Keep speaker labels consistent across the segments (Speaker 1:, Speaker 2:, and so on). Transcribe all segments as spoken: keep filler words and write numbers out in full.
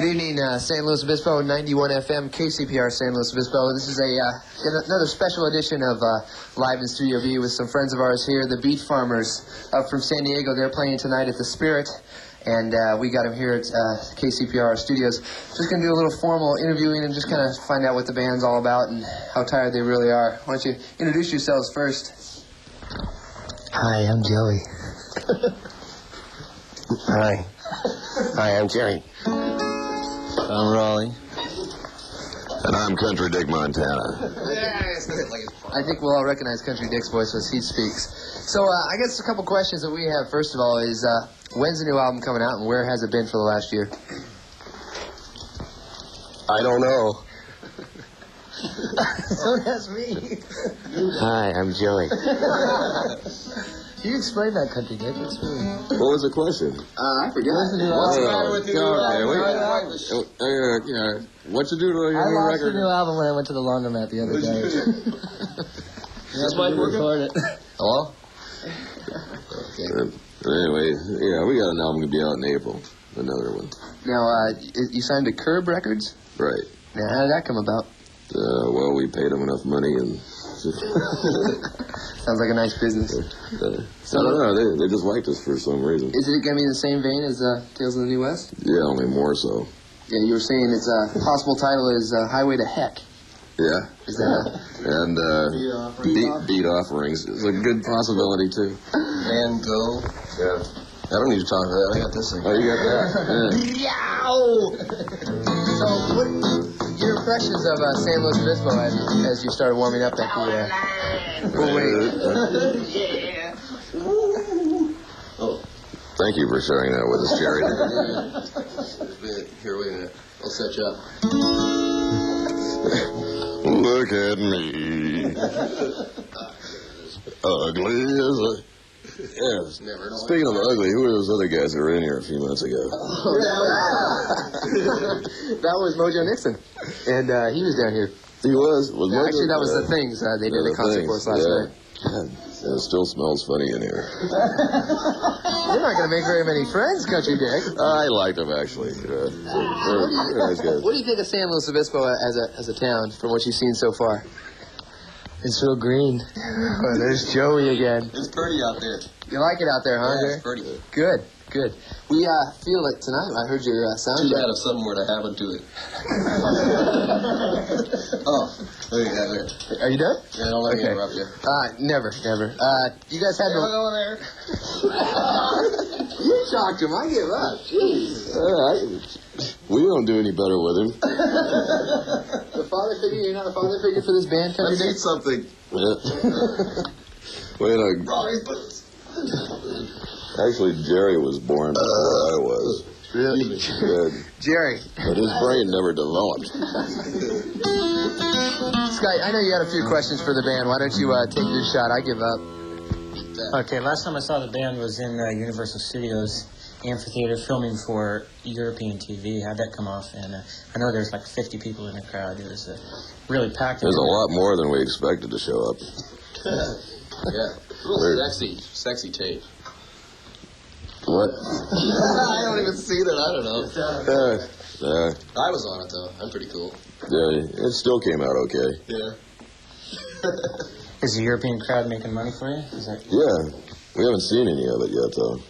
Speaker 1: Good evening, uh, San Luis Obispo, ninety-one F M, K C P R San Luis Obispo. This is a uh, another special edition of uh, Live in Studio B with some friends of ours here, the Beat Farmers up from San Diego. They're playing tonight at the Spirit, and uh, we got them here at uh, K C P R Studios. Just going to do a little formal interviewing and just kind of find out what the band's all about and how tired they really are. Why don't you introduce yourselves first?
Speaker 2: Hi, I'm Joey. Hi. Hi, I'm Jerry.
Speaker 3: I'm Raleigh.
Speaker 4: And I'm Country Dick Montana.
Speaker 1: I think we'll all recognize Country Dick's voice as he speaks. So uh, I guess a couple questions that we have, first of all, is uh, when's the new album coming out and where has it been for the last year?
Speaker 2: I don't know.
Speaker 1: Don't ask me.
Speaker 2: Hi, I'm Joey.
Speaker 1: You explain that, Country Dick. It's really...
Speaker 4: What was the question?
Speaker 1: Uh, I forgot.
Speaker 4: What's the matter with the new album? Okay, uh, you know, what you do to your
Speaker 1: I
Speaker 4: new
Speaker 1: lost
Speaker 4: record?
Speaker 1: the new album when I went to the laundromat the other day.
Speaker 3: Is Mike working?
Speaker 4: Hello? Okay. Uh, anyway, yeah, we got an album to be out in April. Another one.
Speaker 1: Now, uh, you signed to Curb Records?
Speaker 4: Right.
Speaker 1: Now, how did that come about?
Speaker 4: Uh, well, we paid them enough money and...
Speaker 1: Sounds like a nice business.
Speaker 4: Uh, so, I don't know, they, they just liked us for some reason.
Speaker 1: Is it going to be in the same vein as uh, Tales of the New West?
Speaker 4: Yeah, only more so.
Speaker 1: Yeah, you were saying its uh, possible title is uh, Highway to Heck.
Speaker 4: Yeah.
Speaker 1: Is that a...
Speaker 4: And uh, beat, beat offerings is a good possibility, too.
Speaker 3: Van Gogh.
Speaker 4: Yeah.
Speaker 3: I don't need to talk to that. I got this thing.
Speaker 4: Oh, you got that? Yeah.
Speaker 1: Yow! So, what your impressions of uh, San Luis Obispo as, as you started warming up that cool, uh, cool wave?
Speaker 4: Yeah. Oh. Thank you for sharing that with us, Jerry.
Speaker 3: Here, wait a minute. I'll set you up.
Speaker 4: Look at me. Ugly as a... Yes.
Speaker 3: Never know.
Speaker 4: Speaking of ugly, who were those other guys that were in here a few months ago?
Speaker 1: That was Mojo Nixon, and uh, he was down here.
Speaker 4: He was. was
Speaker 1: Yeah,
Speaker 4: Mojo,
Speaker 1: actually, that was
Speaker 4: uh,
Speaker 1: the Things. Uh, they did
Speaker 4: yeah,
Speaker 1: a concert
Speaker 4: Things,
Speaker 1: for us last
Speaker 4: yeah.
Speaker 1: night.
Speaker 4: God, it still smells funny in here.
Speaker 1: You're not going to make very many friends, Country Dick.
Speaker 4: I liked them, actually. Uh, they're, they're nice guys.
Speaker 1: What do you think of San Luis Obispo as a as a town, from what you've seen so far?
Speaker 2: It's real green.
Speaker 1: Oh, there's Joey again.
Speaker 3: It's pretty out there.
Speaker 1: You like it out there, huh?
Speaker 3: Yeah,
Speaker 1: Jerry?
Speaker 3: it's pretty.
Speaker 1: Good, good. We uh, feel it tonight. I heard your uh, sound
Speaker 3: Too
Speaker 1: check.
Speaker 3: bad if something were to happen to it. Oh, there you go. There.
Speaker 1: Are you done?
Speaker 3: Yeah, don't let me
Speaker 1: Okay.
Speaker 3: interrupt you.
Speaker 1: Uh, never, never. Uh, you guys had
Speaker 3: Don't
Speaker 1: the...
Speaker 3: go there.
Speaker 1: You talked to him. I give up. Jeez.
Speaker 4: All right. We don't do any better with him.
Speaker 1: The father figure? You're not a father figure for this band, Country
Speaker 3: Let's
Speaker 1: Dick?
Speaker 3: eat something.
Speaker 4: Yeah. Wait, uh,
Speaker 3: Robbie's boots.
Speaker 4: actually, Jerry was born before I was.
Speaker 1: Really?
Speaker 4: Good.
Speaker 1: Jerry.
Speaker 4: But his brain never developed.
Speaker 1: Scott, I know you had a few questions for the band. Why don't you uh, take your shot? I give up.
Speaker 5: Okay, last time I saw the band was in uh, Universal Studios Amphitheater filming for European T V. How'd that come off? And uh, I know there's like fifty people in the crowd. It was uh, really packed.
Speaker 4: There's a lot more than we expected to show up.
Speaker 3: Yeah. A little sexy. Sexy tape.
Speaker 4: What?
Speaker 3: I don't even see that. I don't know.
Speaker 4: Uh, uh,
Speaker 3: I was on it, though. I'm pretty cool.
Speaker 4: yeah, it still came out okay.
Speaker 3: Yeah.
Speaker 5: Is the European crowd making money for you? Is that...
Speaker 4: Yeah, we haven't seen any of it yet, though.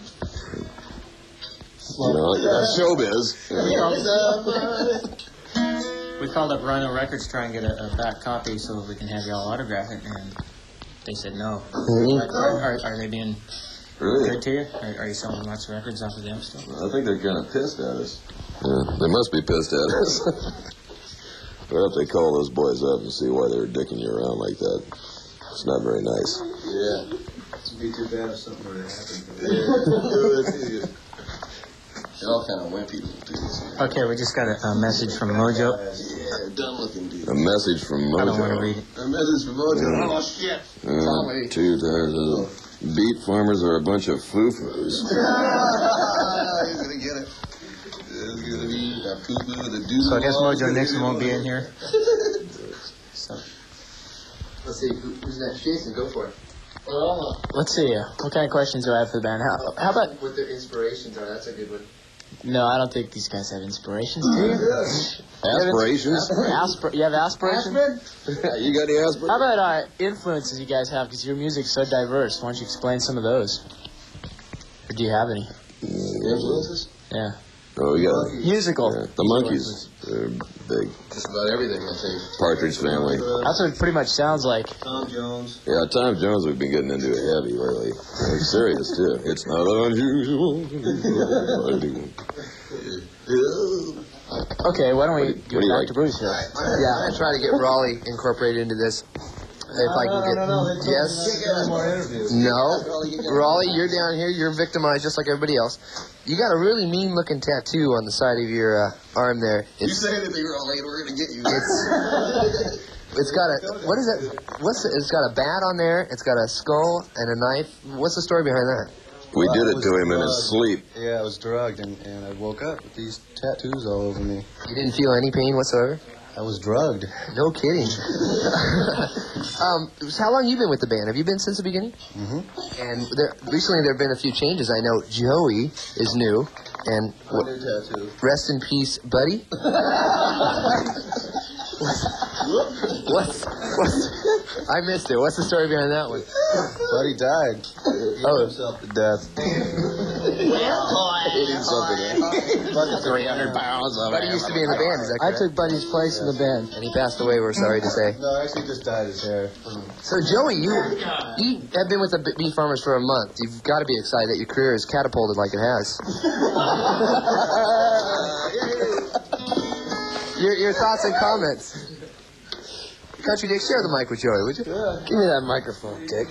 Speaker 4: You know, that's showbiz.
Speaker 5: We called, we called up Rhino Records to try and get a, a back copy so we can have y'all autograph it, and they said no.
Speaker 2: Mm-hmm.
Speaker 5: Are, are, are they being
Speaker 4: Really?
Speaker 5: good to you? Are, are you selling lots of records off of them still?
Speaker 4: I think they're kind of pissed at us. Yeah, they must be pissed at us. We'll have to call those boys up and see why they're dicking you around like that. It's not very nice.
Speaker 3: Yeah.
Speaker 6: It'd be too bad if something were to happen to
Speaker 3: Yeah. They're all kind of wimpy little dudes.
Speaker 5: Okay, we just got a, a message from Mojo.
Speaker 3: Yeah, dumb-looking dudes.
Speaker 4: A message from Mojo.
Speaker 5: I don't want to read it.
Speaker 3: A message from Mojo.
Speaker 4: Yeah.
Speaker 3: Oh, shit.
Speaker 4: Uh,
Speaker 3: Tommy.
Speaker 4: two times. Uh, beat farmers are a bunch of foo-foos.
Speaker 3: He's gonna get it. It's gonna be a poo-poo, the dude.
Speaker 5: So I guess Mojo Nixon won't be in here. So
Speaker 1: Let's see. Who, who's next? Jason, go for it.
Speaker 2: Let's see. Uh, what kind of questions do I have for the band? How, how about...
Speaker 1: What their inspirations are. That's a good one.
Speaker 2: No, I don't think these guys have inspirations, do you?
Speaker 4: Aspirations?
Speaker 2: Aspir- you have aspirations?
Speaker 4: You got any aspirations?
Speaker 2: How about uh, influences you guys have? Because your music's so diverse. Why don't you explain some of those? Or do you have any?
Speaker 3: Influences?
Speaker 2: Yeah.
Speaker 4: Oh, we got
Speaker 2: Musical.
Speaker 4: yeah, the Monkees. They're big.
Speaker 3: Just about everything, I think.
Speaker 4: Partridge Family.
Speaker 2: That's what it pretty much sounds like.
Speaker 6: Tom Jones.
Speaker 4: Yeah, Tom Jones, we've been getting into it heavy lately. Like, serious, too. It's not unusual.
Speaker 2: Okay, why don't we
Speaker 4: What do
Speaker 2: get
Speaker 4: you
Speaker 2: back
Speaker 4: like?
Speaker 2: to Bruce here?
Speaker 1: Yeah, I'm gonna try to get Raleigh incorporated into this. If I can get yes,
Speaker 6: More interviews.
Speaker 1: no, Raleigh, you're down here. You're victimized just like everybody else. You got a really mean-looking tattoo on the side of your uh, arm there.
Speaker 3: You
Speaker 1: It's
Speaker 3: say anything wrong, later we're gonna get you.
Speaker 1: it's it's got a what is it? What's it? It's got a bat on there. It's got a skull and a knife. What's the story behind that?
Speaker 4: We did
Speaker 6: I
Speaker 4: it
Speaker 6: was
Speaker 4: to him in his
Speaker 6: drugged.
Speaker 4: sleep.
Speaker 6: Yeah, I was drugged, and, and I woke up with these tattoos all over me.
Speaker 1: You didn't feel any pain whatsoever?
Speaker 6: I was drugged.
Speaker 1: No kidding. um, so how long you been with the band? Have you been since the beginning?
Speaker 6: Mm-hmm.
Speaker 1: And there, recently there have been a few changes. I know Joey is new, and
Speaker 3: What new tattoo?
Speaker 1: rest in peace, Buddy. What's, what's, I missed it. What's the story behind that one?
Speaker 6: Buddy died. He
Speaker 1: Oh.
Speaker 6: himself to death.
Speaker 4: three hundred pounds of
Speaker 1: Buddy used to be in the band, is that
Speaker 2: I
Speaker 1: correct?
Speaker 2: took Buddy's place in the band.
Speaker 1: And he passed away, we're sorry to say.
Speaker 6: No, actually just dyed his hair.
Speaker 1: So, Joey, you, you have been with the Beef Farmers for a month. You've got to be excited that your career is catapulted like it has. your, your thoughts and comments. Country Dick, share the mic with Joey, would you?
Speaker 2: Give me that microphone, Dick.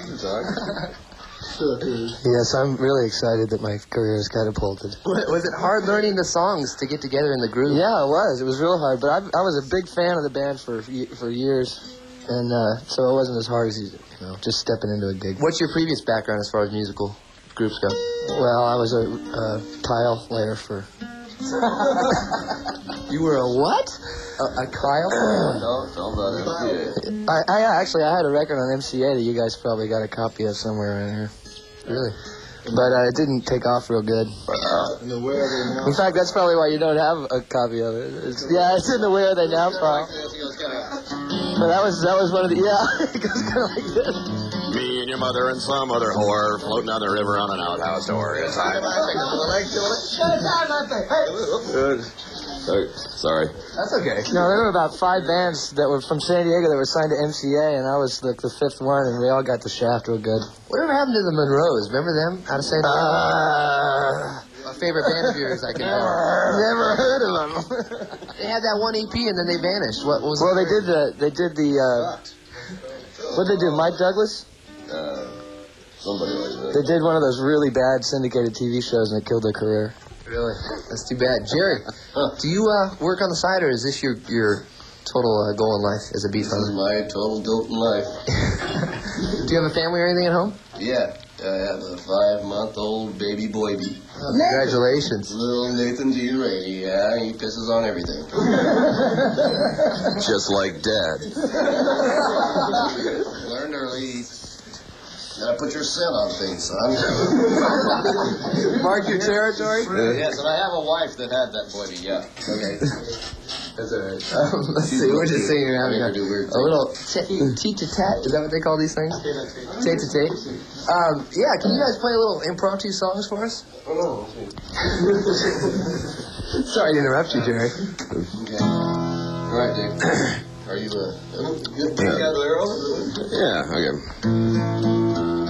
Speaker 7: Yes, I'm really excited that my career is catapulted.
Speaker 1: Was it hard learning the songs to get together in the groove?
Speaker 7: Yeah, it was. It was real hard, but I, I was a big fan of the band for ye- for years, and uh, so it wasn't as hard as you know, just stepping into a gig.
Speaker 1: What's your previous background as far as musical groups go?
Speaker 7: Well, I was a uh, tile layer for.
Speaker 1: You were a what? A, a Kyle?
Speaker 4: No, tell about M C A.
Speaker 7: I, I actually I had a record on M C A that you guys probably got a copy of somewhere around here.
Speaker 1: Really?
Speaker 7: But uh, it didn't take off real good.
Speaker 6: And the where are they now?
Speaker 7: In fact, that's probably why you don't have a copy of it. It's, yeah, it's in the Where Are They Now file. But that was that was one of the yeah. It goes kind of like this.
Speaker 4: Me and your mother and some other whore floating down the river on an outhouse door. It's time. Good. Sorry. Sorry.
Speaker 1: That's okay.
Speaker 7: No, there were about five bands that were from San Diego that were signed to M C A, and I was like the fifth one, and we all got the shaft real good.
Speaker 1: Whatever happened to the Monroes? Remember them out of San Diego?
Speaker 7: Uh,
Speaker 1: A favorite band of yours, I can know.
Speaker 7: never heard of them.
Speaker 1: They had that one E P and then they vanished. What was
Speaker 7: Well,
Speaker 1: it?
Speaker 7: they did the they did the uh, what did they do? Mike Douglas?
Speaker 4: Uh, somebody like
Speaker 7: They
Speaker 4: that.
Speaker 7: did one of those really bad syndicated T V shows, and it killed their career.
Speaker 1: Really? That's too bad. Jerry, do you uh, work on the side, or is this your your total uh, goal in life as a beat
Speaker 3: This is
Speaker 1: farmer?
Speaker 3: my total dope in life.
Speaker 1: Do you have a family or anything at home?
Speaker 3: Yeah, I have a five-month-old baby boy bee.
Speaker 1: Oh, congratulations.
Speaker 3: Little Nathan G. Ray, yeah, he pisses on everything.
Speaker 4: Just like Dad.
Speaker 3: Learned early. Gotta put your scent on things, son.
Speaker 1: Mark your territory.
Speaker 3: Yes, and I have a wife that had that boy bee, yeah. Okay. That's all right.
Speaker 1: Um, let's see. We're just sitting here having a,
Speaker 3: do weird
Speaker 1: a little teat to tat. Is that what they call these things? Tate to tate. Um, yeah. Can you guys play a little impromptu songs for us?
Speaker 3: Oh,
Speaker 1: Sorry to interrupt you, Jerry.
Speaker 3: okay. All right, Dick. Are you uh, good? You got the arrow?
Speaker 4: Yeah, okay.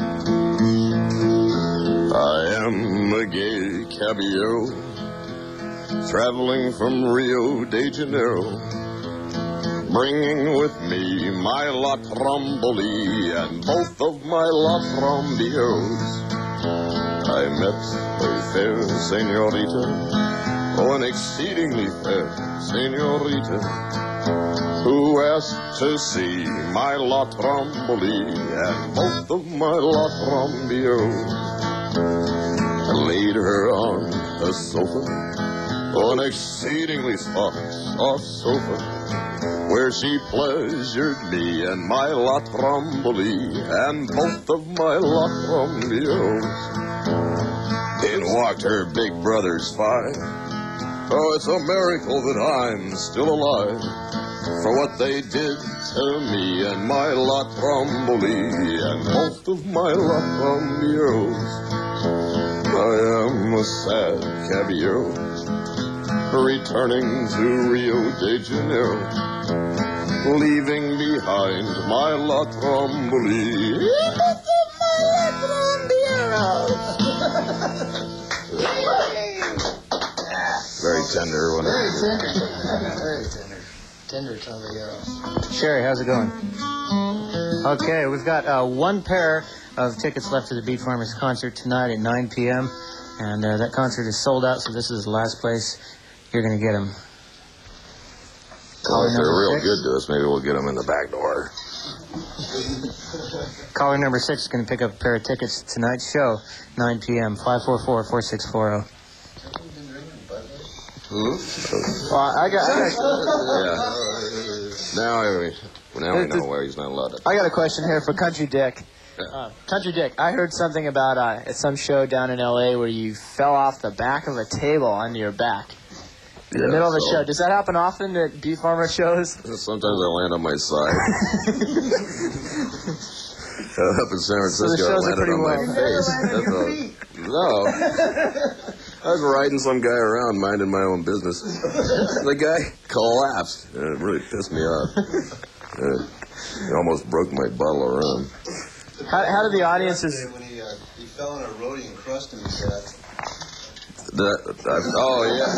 Speaker 4: I am a gay caballero, traveling from Rio de Janeiro, bringing with me my La Tromboli and both of my La Trombios. I met a fair senorita, oh, an exceedingly fair senorita, who asked to see my La Tromboli and both of my La Trombios. I laid her on a sofa, on an exceedingly soft, soft sofa, where she pleasured me and my La Tromboli and both of my La Trombios. In walked her big brothers five. Oh, it's a miracle that I'm still alive. For what they did to me and my La Tromboli and most of my La Tromberos. I am a sad caballero, returning to Rio de Janeiro, leaving behind my La Tromboli. Very tender one.
Speaker 1: Very tender. Very tender. Tender Caballero.
Speaker 5: Sherry, how's it going? Okay, we've got uh, one pair of tickets left for the Beat Farmers concert tonight at nine p.m. And uh, that concert is sold out, so this is the last place you're going to get them.
Speaker 4: Well, if they're
Speaker 5: number
Speaker 4: real
Speaker 5: six.
Speaker 4: good to us, maybe we'll get them in the back door.
Speaker 5: Caller number six is going to pick up a pair of tickets to tonight's show, nine p.m., five four four, four six four zero.
Speaker 4: Hmm?
Speaker 7: Well, I got, I got,
Speaker 4: Yeah. Now, I- now we know why he's not allowed to.
Speaker 7: I got a question here for Country Dick.
Speaker 2: Uh, Country Dick, I heard something about uh, at some show down in L A where you fell off the back of a table onto your back in the
Speaker 4: Yeah,
Speaker 2: middle of a
Speaker 4: so-
Speaker 2: show. Does that happen often at Beat Farmer shows?
Speaker 4: Sometimes I land on my side. Uh, up in San Francisco,
Speaker 2: the shows
Speaker 4: I
Speaker 2: are
Speaker 4: landed
Speaker 2: pretty
Speaker 4: on my
Speaker 2: well.
Speaker 4: face. That's all. No. I was riding some guy around, minding my own business. The guy collapsed. And it really pissed me off. Uh, he almost broke my bottle of rum.
Speaker 2: How, how do the audiences...
Speaker 6: When he, uh, he fell on a roadie and crushed him to death.
Speaker 4: That, that, oh, yeah.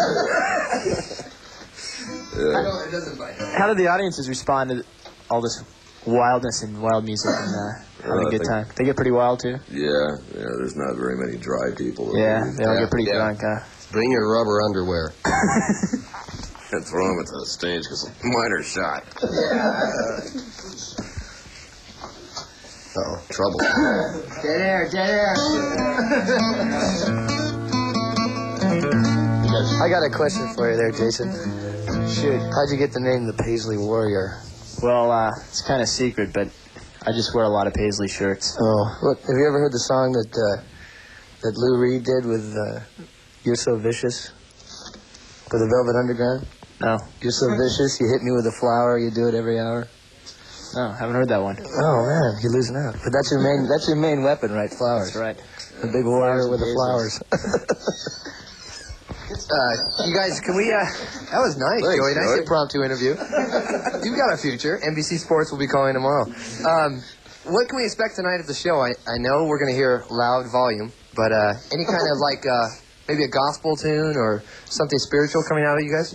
Speaker 4: Yeah.
Speaker 1: It doesn't bite.
Speaker 2: How do the audiences respond to all this wildness and wild music and uh, having
Speaker 4: Uh,
Speaker 2: a good
Speaker 4: they-
Speaker 2: time? They get pretty wild too.
Speaker 4: Yeah, yeah, there's not very many dry people.
Speaker 2: Yeah, they all
Speaker 6: Yeah,
Speaker 2: get pretty
Speaker 6: yeah.
Speaker 2: drunk. Huh?
Speaker 6: Bring your rubber underwear.
Speaker 4: And throw them at the stage because mine are shot.
Speaker 6: Uh-oh, trouble.
Speaker 1: Dead air, dead air.
Speaker 7: I got a question for you there, Jason.
Speaker 2: Shoot.
Speaker 7: How'd you get the name the Paisley Warrior?
Speaker 2: Well, uh, it's kind of secret, but I just wear a lot of Paisley shirts.
Speaker 7: Oh, look, have you ever heard the song that uh, that Lou Reed did with uh, "You're So Vicious" for the Velvet Underground?
Speaker 2: No,
Speaker 7: You're so vicious, you hit me with a flower, you do it every hour.
Speaker 2: no, haven't heard that one.
Speaker 7: Oh man, you're losing out. But that's your main that's your main weapon, right? Flowers.
Speaker 2: That's right.
Speaker 7: The big warrior with the flowers.
Speaker 1: Uh, you guys, can we, uh, that was nice,
Speaker 4: Thanks,
Speaker 1: Joey. Nice
Speaker 4: Joey.
Speaker 1: impromptu interview. You've got a future. N B C Sports will be calling tomorrow. Um, what can we expect tonight at the show? I, I know we're going to hear loud volume, but uh, any kind of like, uh, maybe a gospel tune or something spiritual coming out of you guys?
Speaker 6: A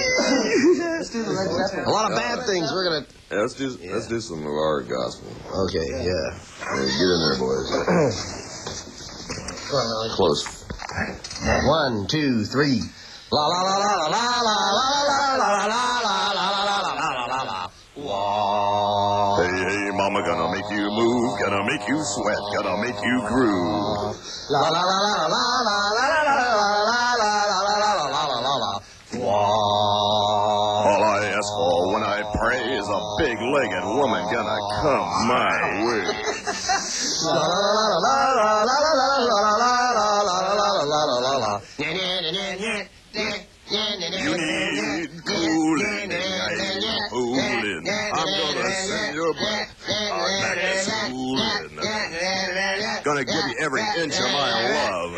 Speaker 6: lot of bad things. We're gonna.
Speaker 4: Yeah, let's do let's do some of our gospel.
Speaker 6: Okay, yeah.
Speaker 4: Yeah, get in there, boys. Close.
Speaker 6: One, two, three. La la la la la la la la la la la la la la.
Speaker 4: Hey, hey, mama, gonna make you move, gonna make you sweat, gonna make you groove.
Speaker 6: La la la la la la la la la la la la la la.
Speaker 4: All I ask for when I pray is a big-legged woman gonna come my way.
Speaker 6: La la la la la la la la la la la la la la.
Speaker 4: You need cooling, I need fooling. I'm gonna send your butt back to schooling. Gonna give you every inch of my love.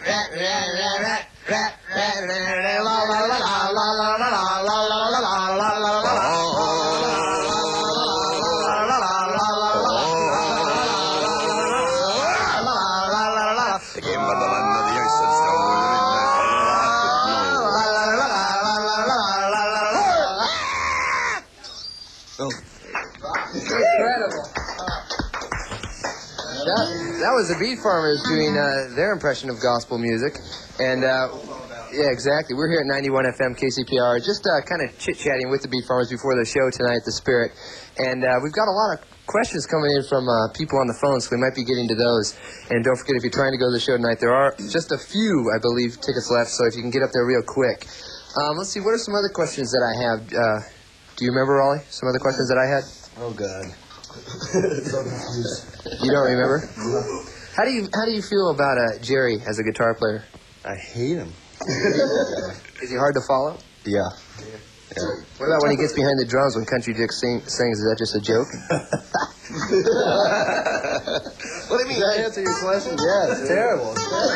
Speaker 4: They came by the land of the ice and snow, living that
Speaker 1: Incredible. That, that was the Beat Farmers doing uh, their impression of gospel music. And, uh, yeah, exactly. We're here at ninety-one F M K C P R, just uh, kind of chit-chatting with the Beat Farmers before the show tonight, The Spirit. And uh, we've got a lot of questions coming in from uh, people on the phone, so we might be getting to those. And don't forget, if you're trying to go to the show tonight, there are just a few, I believe, tickets left, so if you can get up there real quick. Um, let's see, what are some other questions that I have? Uh, do you remember, Raleigh, some other questions that I had?
Speaker 6: Oh God.
Speaker 1: You don't remember? How do you how do you feel about uh, Jerry as a guitar player?
Speaker 6: I hate him.
Speaker 1: Is he hard to follow?
Speaker 6: Yeah. Yeah.
Speaker 1: What about when he gets behind the drums when Country Dick sing, sings? Is that just a joke?
Speaker 6: What do you mean?
Speaker 7: Did I answer your question? Yeah, it's terrible.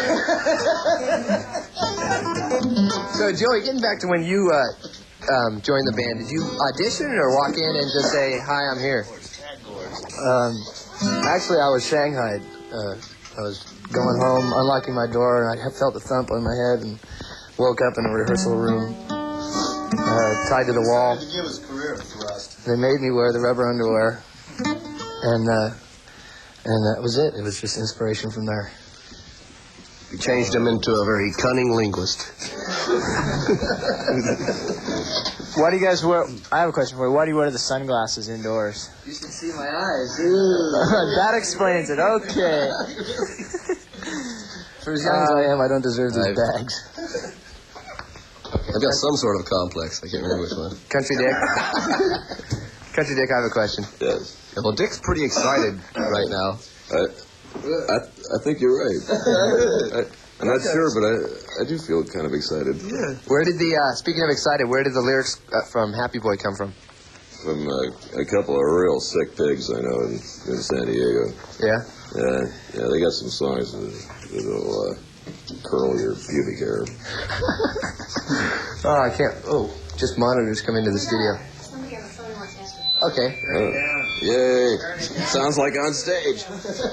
Speaker 1: So, Joey, getting back to when you uh, um, joined the band, did you audition or walk in and just say, "Hi, I'm here"?
Speaker 7: Um, actually, I was shanghaied. Uh, I was going home, unlocking my door, and I felt a thump on my head and woke up in a rehearsal room, uh, tied to the wall.
Speaker 3: To give his career a thrust.
Speaker 7: They made me wear the rubber underwear, and uh, and that was it. It was just inspiration from there.
Speaker 6: You changed him into a very cunning linguist.
Speaker 2: Why do you guys wear? I have a question for you. Why do you wear the sunglasses indoors?
Speaker 7: You should see my eyes.
Speaker 2: That explains it. Okay.
Speaker 7: For as young as I am, I don't deserve these
Speaker 6: I've-
Speaker 7: bags.
Speaker 6: I've got some sort of complex. I can't remember which one.
Speaker 1: Country Dick? Country Dick, I have a question.
Speaker 4: Yes.
Speaker 6: Yeah, well, Dick's pretty excited right now.
Speaker 4: I, I, I think you're right. I, I'm not sure, but I, I do feel kind of excited.
Speaker 6: Yeah.
Speaker 1: Where did the, uh, speaking of excited, where did the lyrics uh, from Happy Boy come from?
Speaker 4: From uh, a couple of real sick pigs I know in, in San Diego.
Speaker 1: Yeah?
Speaker 4: Yeah, yeah, they got some songs that, that'll uh, curl your pubic hair.
Speaker 1: Oh, I can't. Oh, just monitors come into the studio. Okay.
Speaker 4: Oh. Yay! Sounds like on stage.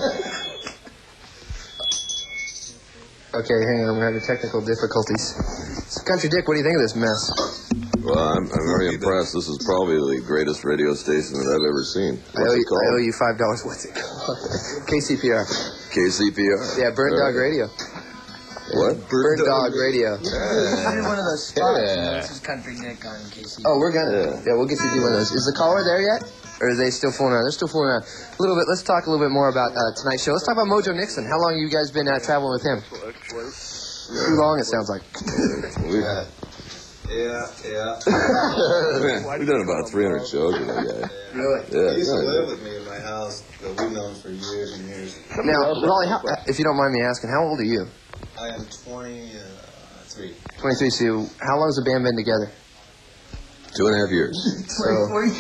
Speaker 1: Okay, hang on. We're having technical difficulties. So, Country Dick, what do you think of this mess?
Speaker 4: Well, I'm, I'm very impressed. This is probably the greatest radio station that I've ever seen.
Speaker 1: I
Speaker 4: What's
Speaker 1: owe,
Speaker 4: it
Speaker 1: you, I owe
Speaker 4: called?
Speaker 1: you five dollars. What's it called? K C P R.
Speaker 4: K C P R.
Speaker 1: Yeah, Burnt Dog Radio.
Speaker 4: What?
Speaker 1: Burnt Dog Radio.
Speaker 7: I did one of those spots.
Speaker 6: Yeah.
Speaker 7: This is Country Nick on K C.
Speaker 1: Oh, we're gonna.
Speaker 4: Yeah.
Speaker 1: Yeah, we'll get you to do one of those. Is the caller there yet? Or are they still fooling around? They're still fooling around. A little bit. Let's talk a little bit more about uh, tonight's show. Let's talk about Mojo Nixon. How long have you guys been uh, traveling with him? Too long, it sounds like.
Speaker 4: We've,
Speaker 3: Yeah, yeah.
Speaker 4: we've done about three hundred shows with that guy.
Speaker 1: Really?
Speaker 4: Yeah,
Speaker 3: He used to
Speaker 4: yeah.
Speaker 3: live with me in my house that we've known for years and years.
Speaker 1: Now, Raleigh, how, if you don't mind me asking, how old are you?
Speaker 3: I am twenty-three.
Speaker 1: twenty-three. So, how long has the band been together?
Speaker 4: Two and a half years.
Speaker 1: So,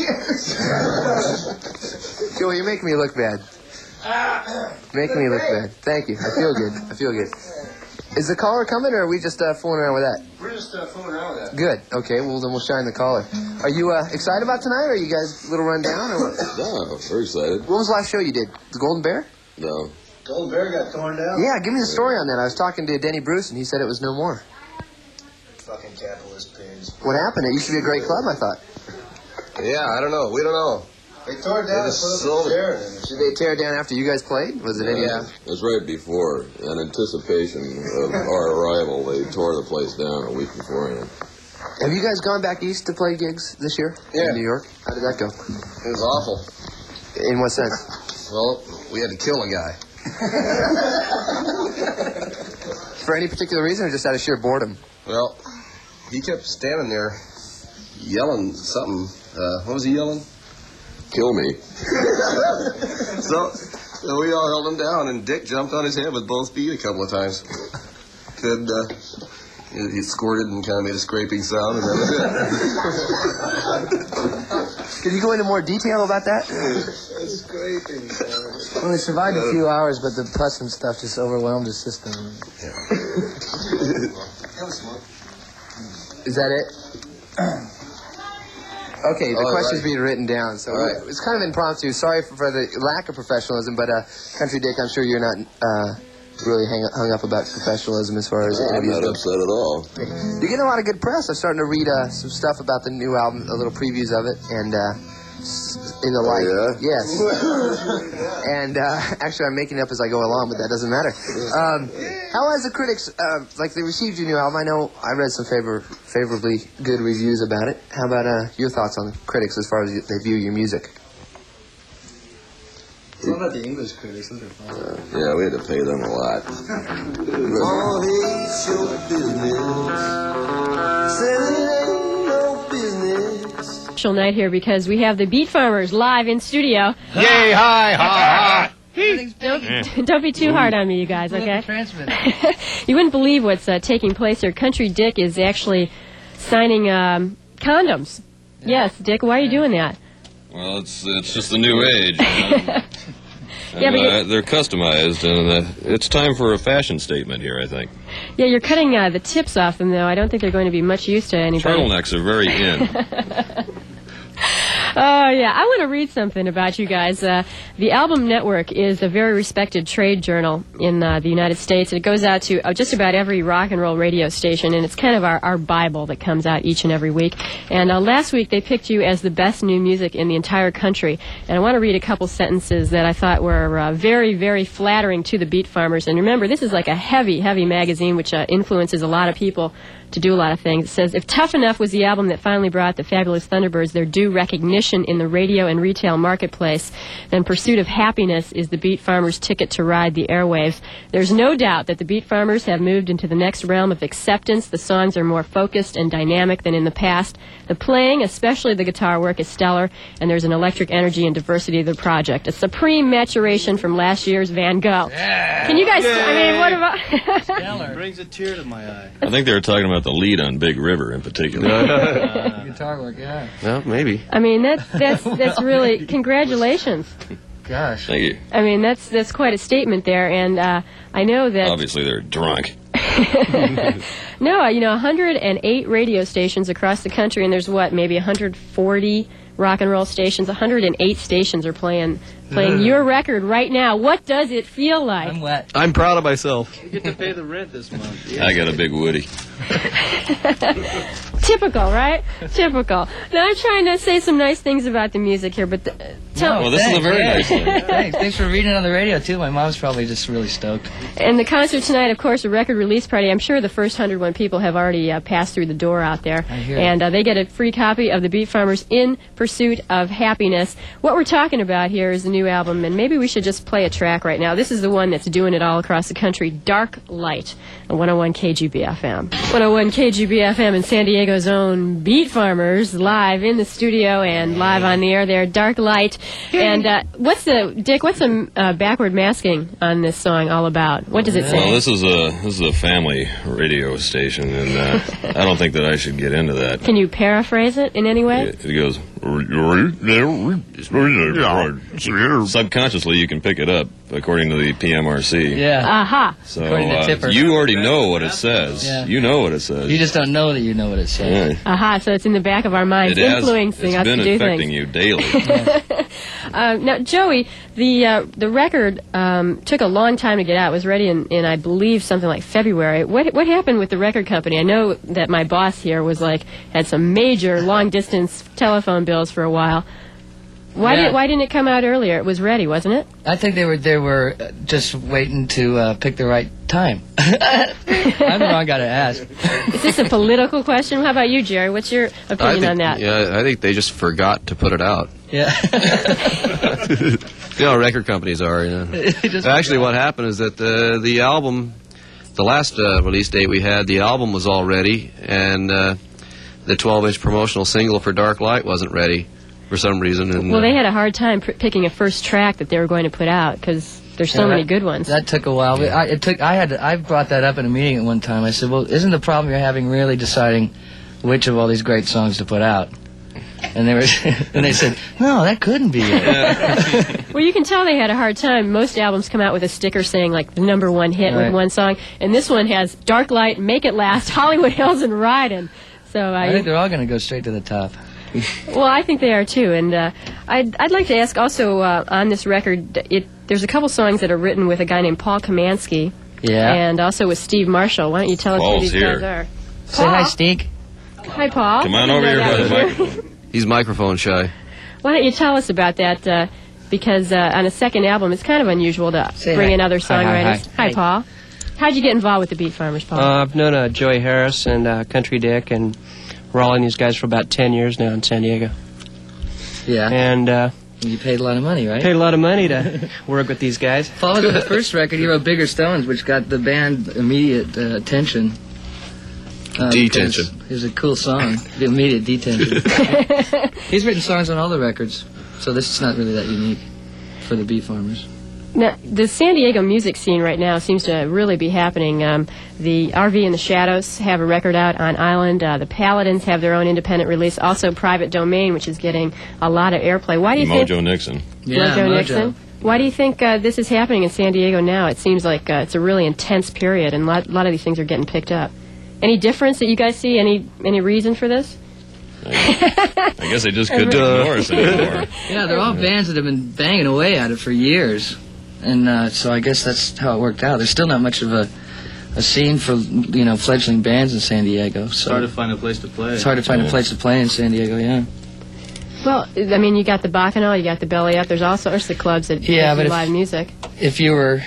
Speaker 1: Joey, you're making me look bad. Making me look bad. Thank you. I feel good. I feel good. Is the caller coming, or are we just uh, fooling around with that?
Speaker 3: We're just uh, fooling around with that.
Speaker 1: Good. Okay. Well, then we'll shine the caller. Are you uh, excited about tonight? Or are you guys a little run down? Or what?
Speaker 4: No, very excited.
Speaker 1: What was the last show you did? The Golden Bear?
Speaker 4: No.
Speaker 3: Golden Bear got torn down.
Speaker 1: Yeah. Give me the story on that. I was talking to Denny Bruce, and he said it was no more.
Speaker 3: Fucking capitalist pigs.
Speaker 1: What happened? It used to be a great club, I thought.
Speaker 6: Yeah, I don't know. We don't know.
Speaker 3: They tore it down and
Speaker 6: just
Speaker 3: put up
Speaker 6: sold
Speaker 3: a
Speaker 6: it.
Speaker 3: chair in it.
Speaker 1: Did they tear it down after you guys played? Was it any?
Speaker 6: Yeah.
Speaker 4: It was right before, in anticipation of our arrival, they tore the place down a week beforehand.
Speaker 1: Have you guys gone back east to play gigs this year?
Speaker 6: Yeah.
Speaker 1: In New York? How did that go?
Speaker 6: It was awful.
Speaker 1: In what sense?
Speaker 6: Well, we had to kill a guy.
Speaker 1: For any particular reason, or just out of sheer boredom?
Speaker 6: Well, he kept standing there yelling something. Uh, what was he yelling?
Speaker 4: Kill me.
Speaker 6: So, so we all held him down, and Dick jumped on his head with both feet a couple of times. And uh, he, he squirted and kind of made a scraping sound, and that was it.
Speaker 1: Could you go into more detail about that?
Speaker 3: It's scraping.
Speaker 7: Well, he survived a few hours, but the pus and stuff just overwhelmed his system.
Speaker 1: Is that it? Okay, the
Speaker 6: Oh,
Speaker 1: question's
Speaker 6: right.
Speaker 1: being written down, so
Speaker 6: All right.
Speaker 1: it's kind of impromptu. Sorry for, for the lack of professionalism, but uh, Country Dick, I'm sure you're not uh, really hang, hung up about professionalism as far as
Speaker 4: I'm
Speaker 1: interviews
Speaker 4: not
Speaker 1: go.
Speaker 4: upset at all.
Speaker 1: You're getting a lot of good press. I'm starting to read uh, some stuff about the new album, a little previews of it, and uh, s- in the light.
Speaker 4: yeah?
Speaker 1: Yes. And uh, actually, I'm making it up as I go along, but that doesn't matter. Um, how has the critics, uh, like, they received your new album? I know I read some favor, favorably good reviews about it. How about uh, your thoughts on the critics as far as you, they view your music?
Speaker 7: What about the English critics? Those are fun.
Speaker 4: Yeah, we had to pay them a lot.
Speaker 6: Oh, hey, show business. Said it ain't no business.
Speaker 8: Special night here because we have the Beat Farmers live in studio.
Speaker 9: Yay, hi, ha, ha.
Speaker 8: Don't, don't be too hard on me, you guys, okay? You wouldn't believe what's uh, taking place here. Country Dick is actually signing um, condoms. Yes, Dick, why are you doing that?
Speaker 4: Well, it's it's just the new age. You know? And,
Speaker 8: Yeah, but
Speaker 4: uh, they're customized, and uh, it's time for a fashion statement here, I think.
Speaker 8: Yeah, you're cutting uh, the tips off them, though. I don't think they're going to be much use to anybody.
Speaker 4: Turtlenecks are very in.
Speaker 8: Oh, yeah. I want to read something about you guys. Uh, the Album Network is a very respected trade journal in uh, the United States. It goes out to uh, just about every rock and roll radio station, and it's kind of our, our Bible that comes out each and every week. And uh, last week they picked you as the best new music in the entire country. And I want to read a couple sentences that I thought were uh, very, very flattering to the Beat Farmers. And remember, this is like a heavy, heavy magazine which uh, influences a lot of people to do a lot of things. It says, if Tough Enough was the album that finally brought the Fabulous Thunderbirds their due recognition in the radio and retail marketplace, then Pursuit of Happiness is the Beat Farmers' ticket to ride the airwaves. There's no doubt that the Beat Farmers have moved into the next realm of acceptance. The songs are more focused and dynamic than in the past. The playing, especially the guitar work, is stellar, and there's an electric energy and diversity to the project. A supreme maturation from last year's Van Gogh.
Speaker 9: Yeah.
Speaker 8: Can you guys, I mean, what about...
Speaker 9: Stellar. Brings a tear to my eye.
Speaker 4: I think they were talking about the lead on Big River in particular.
Speaker 9: uh, guitar work, yeah.
Speaker 7: Well, maybe.
Speaker 8: I mean, that's, that's, that's really, congratulations.
Speaker 9: Gosh.
Speaker 4: Thank you.
Speaker 8: I mean, that's that's quite a statement there, and uh, I know that...
Speaker 4: Obviously, they're drunk.
Speaker 8: No, you know, one hundred eight radio stations across the country, and there's, what, maybe one hundred forty rock and roll stations. one hundred eight stations are playing playing your record right now. What does it feel like?
Speaker 9: I'm wet.
Speaker 7: I'm proud of myself.
Speaker 9: You get to pay the rent this month.
Speaker 4: I got a big Woody.
Speaker 8: Typical, right? Typical. Now, I'm trying to say some nice things about the music here, but... The, uh, tell
Speaker 4: Well, this is a very nice thing.
Speaker 9: Thanks. Thanks for reading it on the radio, too. My mom's probably just really stoked.
Speaker 8: And the concert tonight, of course, a record release party. I'm sure the first one hundred one people have already uh, passed through the door out there.
Speaker 9: I hear
Speaker 8: and uh, they get a free copy of the Beat Farmers In Pursuit of Happiness. What we're talking about here is the new album, and maybe we should just play a track right now. This is the one that's doing it all across the country, Dark Light, on one oh one K G B F M. one oh one K G B F M and San Diego's own Beat Farmers, live in the studio and live on the air there, Dark Light. And uh, what's the, Dick, what's the uh, backward masking on this song all about? What does it say?
Speaker 4: Well, this is a this is a family radio station, and uh, I don't think that I should get into that.
Speaker 8: Can you paraphrase it in any way?
Speaker 4: It, it goes. Subconsciously, you can pick it up according to the P M R C.
Speaker 9: Yeah.
Speaker 8: Aha.
Speaker 4: So
Speaker 9: According to
Speaker 4: uh,
Speaker 9: Tipper.
Speaker 4: you already know what it says.
Speaker 9: Yeah.
Speaker 4: You know what it says.
Speaker 9: You just don't know that you know what it says.
Speaker 4: Yeah.
Speaker 8: Aha, so it's in the back of our minds,
Speaker 4: It has,
Speaker 8: influencing
Speaker 4: it's
Speaker 8: us
Speaker 4: been
Speaker 8: to do
Speaker 4: affecting
Speaker 8: things.
Speaker 4: you daily.
Speaker 8: uh, now, Joey, the uh, the record um, took a long time to get out. It was ready in, in, I believe, something like February. What what happened with the record company? I know that my boss here was like had some major long distance telephone bills for a while. Why
Speaker 9: Yeah.
Speaker 8: did why didn't it come out earlier? It was ready, wasn't it?
Speaker 9: I think they were they were uh, just waiting to uh, pick the right time. I'm the wrong guy to ask.
Speaker 8: Is this a political question? How about you, Jerry? What's your
Speaker 7: I
Speaker 8: opinion
Speaker 7: think,
Speaker 8: on that?
Speaker 7: Yeah, I think they just forgot to put it out.
Speaker 9: Yeah.
Speaker 7: You know, record companies are. You know.
Speaker 9: Just
Speaker 7: Actually, what happened is that uh, the album, the last uh, release date we had, the album was all ready, and uh, the twelve inch promotional single for Dark Light wasn't ready for some reason. And,
Speaker 8: Well,
Speaker 7: uh,
Speaker 8: they had a hard time pr- picking a first track that they were going to put out because there's so
Speaker 9: Yeah,
Speaker 8: many
Speaker 9: that-
Speaker 8: good ones.
Speaker 9: That took a while. But I, it took. I had. To, I brought that up in a meeting at one time. I said, "Well, isn't the problem you're having really deciding which of all these great songs to put out?" And they were. And they said, "No, that couldn't be it."
Speaker 8: Well, you can tell they had a hard time. Most albums come out with a sticker saying, like, the number one hit
Speaker 9: Right.
Speaker 8: with one song. And this one has Dark Light, Make It Last, Hollywood Hills, and Ridin'. So, uh,
Speaker 9: I
Speaker 8: you-
Speaker 9: think they're all going to go straight to the top.
Speaker 8: well, I think they are, too. And uh, I'd, I'd like to ask also uh, on this record, it, there's a couple songs that are written with a guy named Paul Kamansky.
Speaker 9: Yeah.
Speaker 8: And also with Steve Marshall. Why don't you tell us who
Speaker 4: Paul's
Speaker 8: these
Speaker 4: here.
Speaker 8: guys are?
Speaker 9: Say hi, Stink.
Speaker 8: Hi, Paul.
Speaker 4: Come on
Speaker 8: I
Speaker 4: over
Speaker 8: didn't
Speaker 4: here
Speaker 8: know
Speaker 4: by
Speaker 8: that
Speaker 4: the
Speaker 8: was you.
Speaker 4: microphone.
Speaker 7: he's microphone shy.
Speaker 8: Why don't you tell us about that? Uh, because uh, on a second album, it's kind of unusual to
Speaker 9: Say
Speaker 8: bring
Speaker 9: hi.
Speaker 8: in other
Speaker 9: Hi, hi,
Speaker 8: songwriters.
Speaker 9: hi.
Speaker 8: Hi, Paul. How'd you get involved with the Beat Farmers, Paul?
Speaker 10: Uh, I've known uh, Joey Harris and uh, Country Dick and Raleigh and these guys for about ten years now in San Diego.
Speaker 9: Yeah.
Speaker 10: And uh,
Speaker 9: You paid a lot of money, right?
Speaker 10: paid a lot of money to work with these guys.
Speaker 9: Followed with the first record, he wrote Bigger Stones, which got the band immediate uh, attention. Uh,
Speaker 7: Detention.
Speaker 9: because It was a cool song. The immediate detention. He's written songs on all the records, so this is not really that unique for the Beat Farmers.
Speaker 8: Now, the San Diego music scene right now seems to really be happening. Um, the R V and the Shadows have a record out on Island. Uh, the Paladins have their own independent release. Also, Private Domain, which is getting a lot of airplay. Why do you
Speaker 11: Mojo
Speaker 8: think
Speaker 11: Nixon?
Speaker 9: Yeah,
Speaker 8: Mojo
Speaker 9: Mojo.
Speaker 8: Nixon? Why do you think uh, this is happening in San Diego now? It seems like uh, it's a really intense period, and a lot, lot of these things are getting picked up. Any difference that you guys see? Any any reason for this?
Speaker 11: I guess they just couldn't ignore us anymore.
Speaker 9: Yeah, they're all bands that have been banging away at it for years. And uh, so I guess that's how it worked out. There's still not much of a, a scene for, you know, fledgling bands in San Diego. So
Speaker 12: It's hard to find a place to play.
Speaker 9: It's hard to find
Speaker 11: Yeah.
Speaker 9: a place to play in San Diego, yeah.
Speaker 8: Well, I mean, you got the Bacchanal, you got the Belly Up. There's all sorts of clubs that
Speaker 9: Yeah,
Speaker 8: do
Speaker 9: but if-
Speaker 8: live music.
Speaker 9: If you were...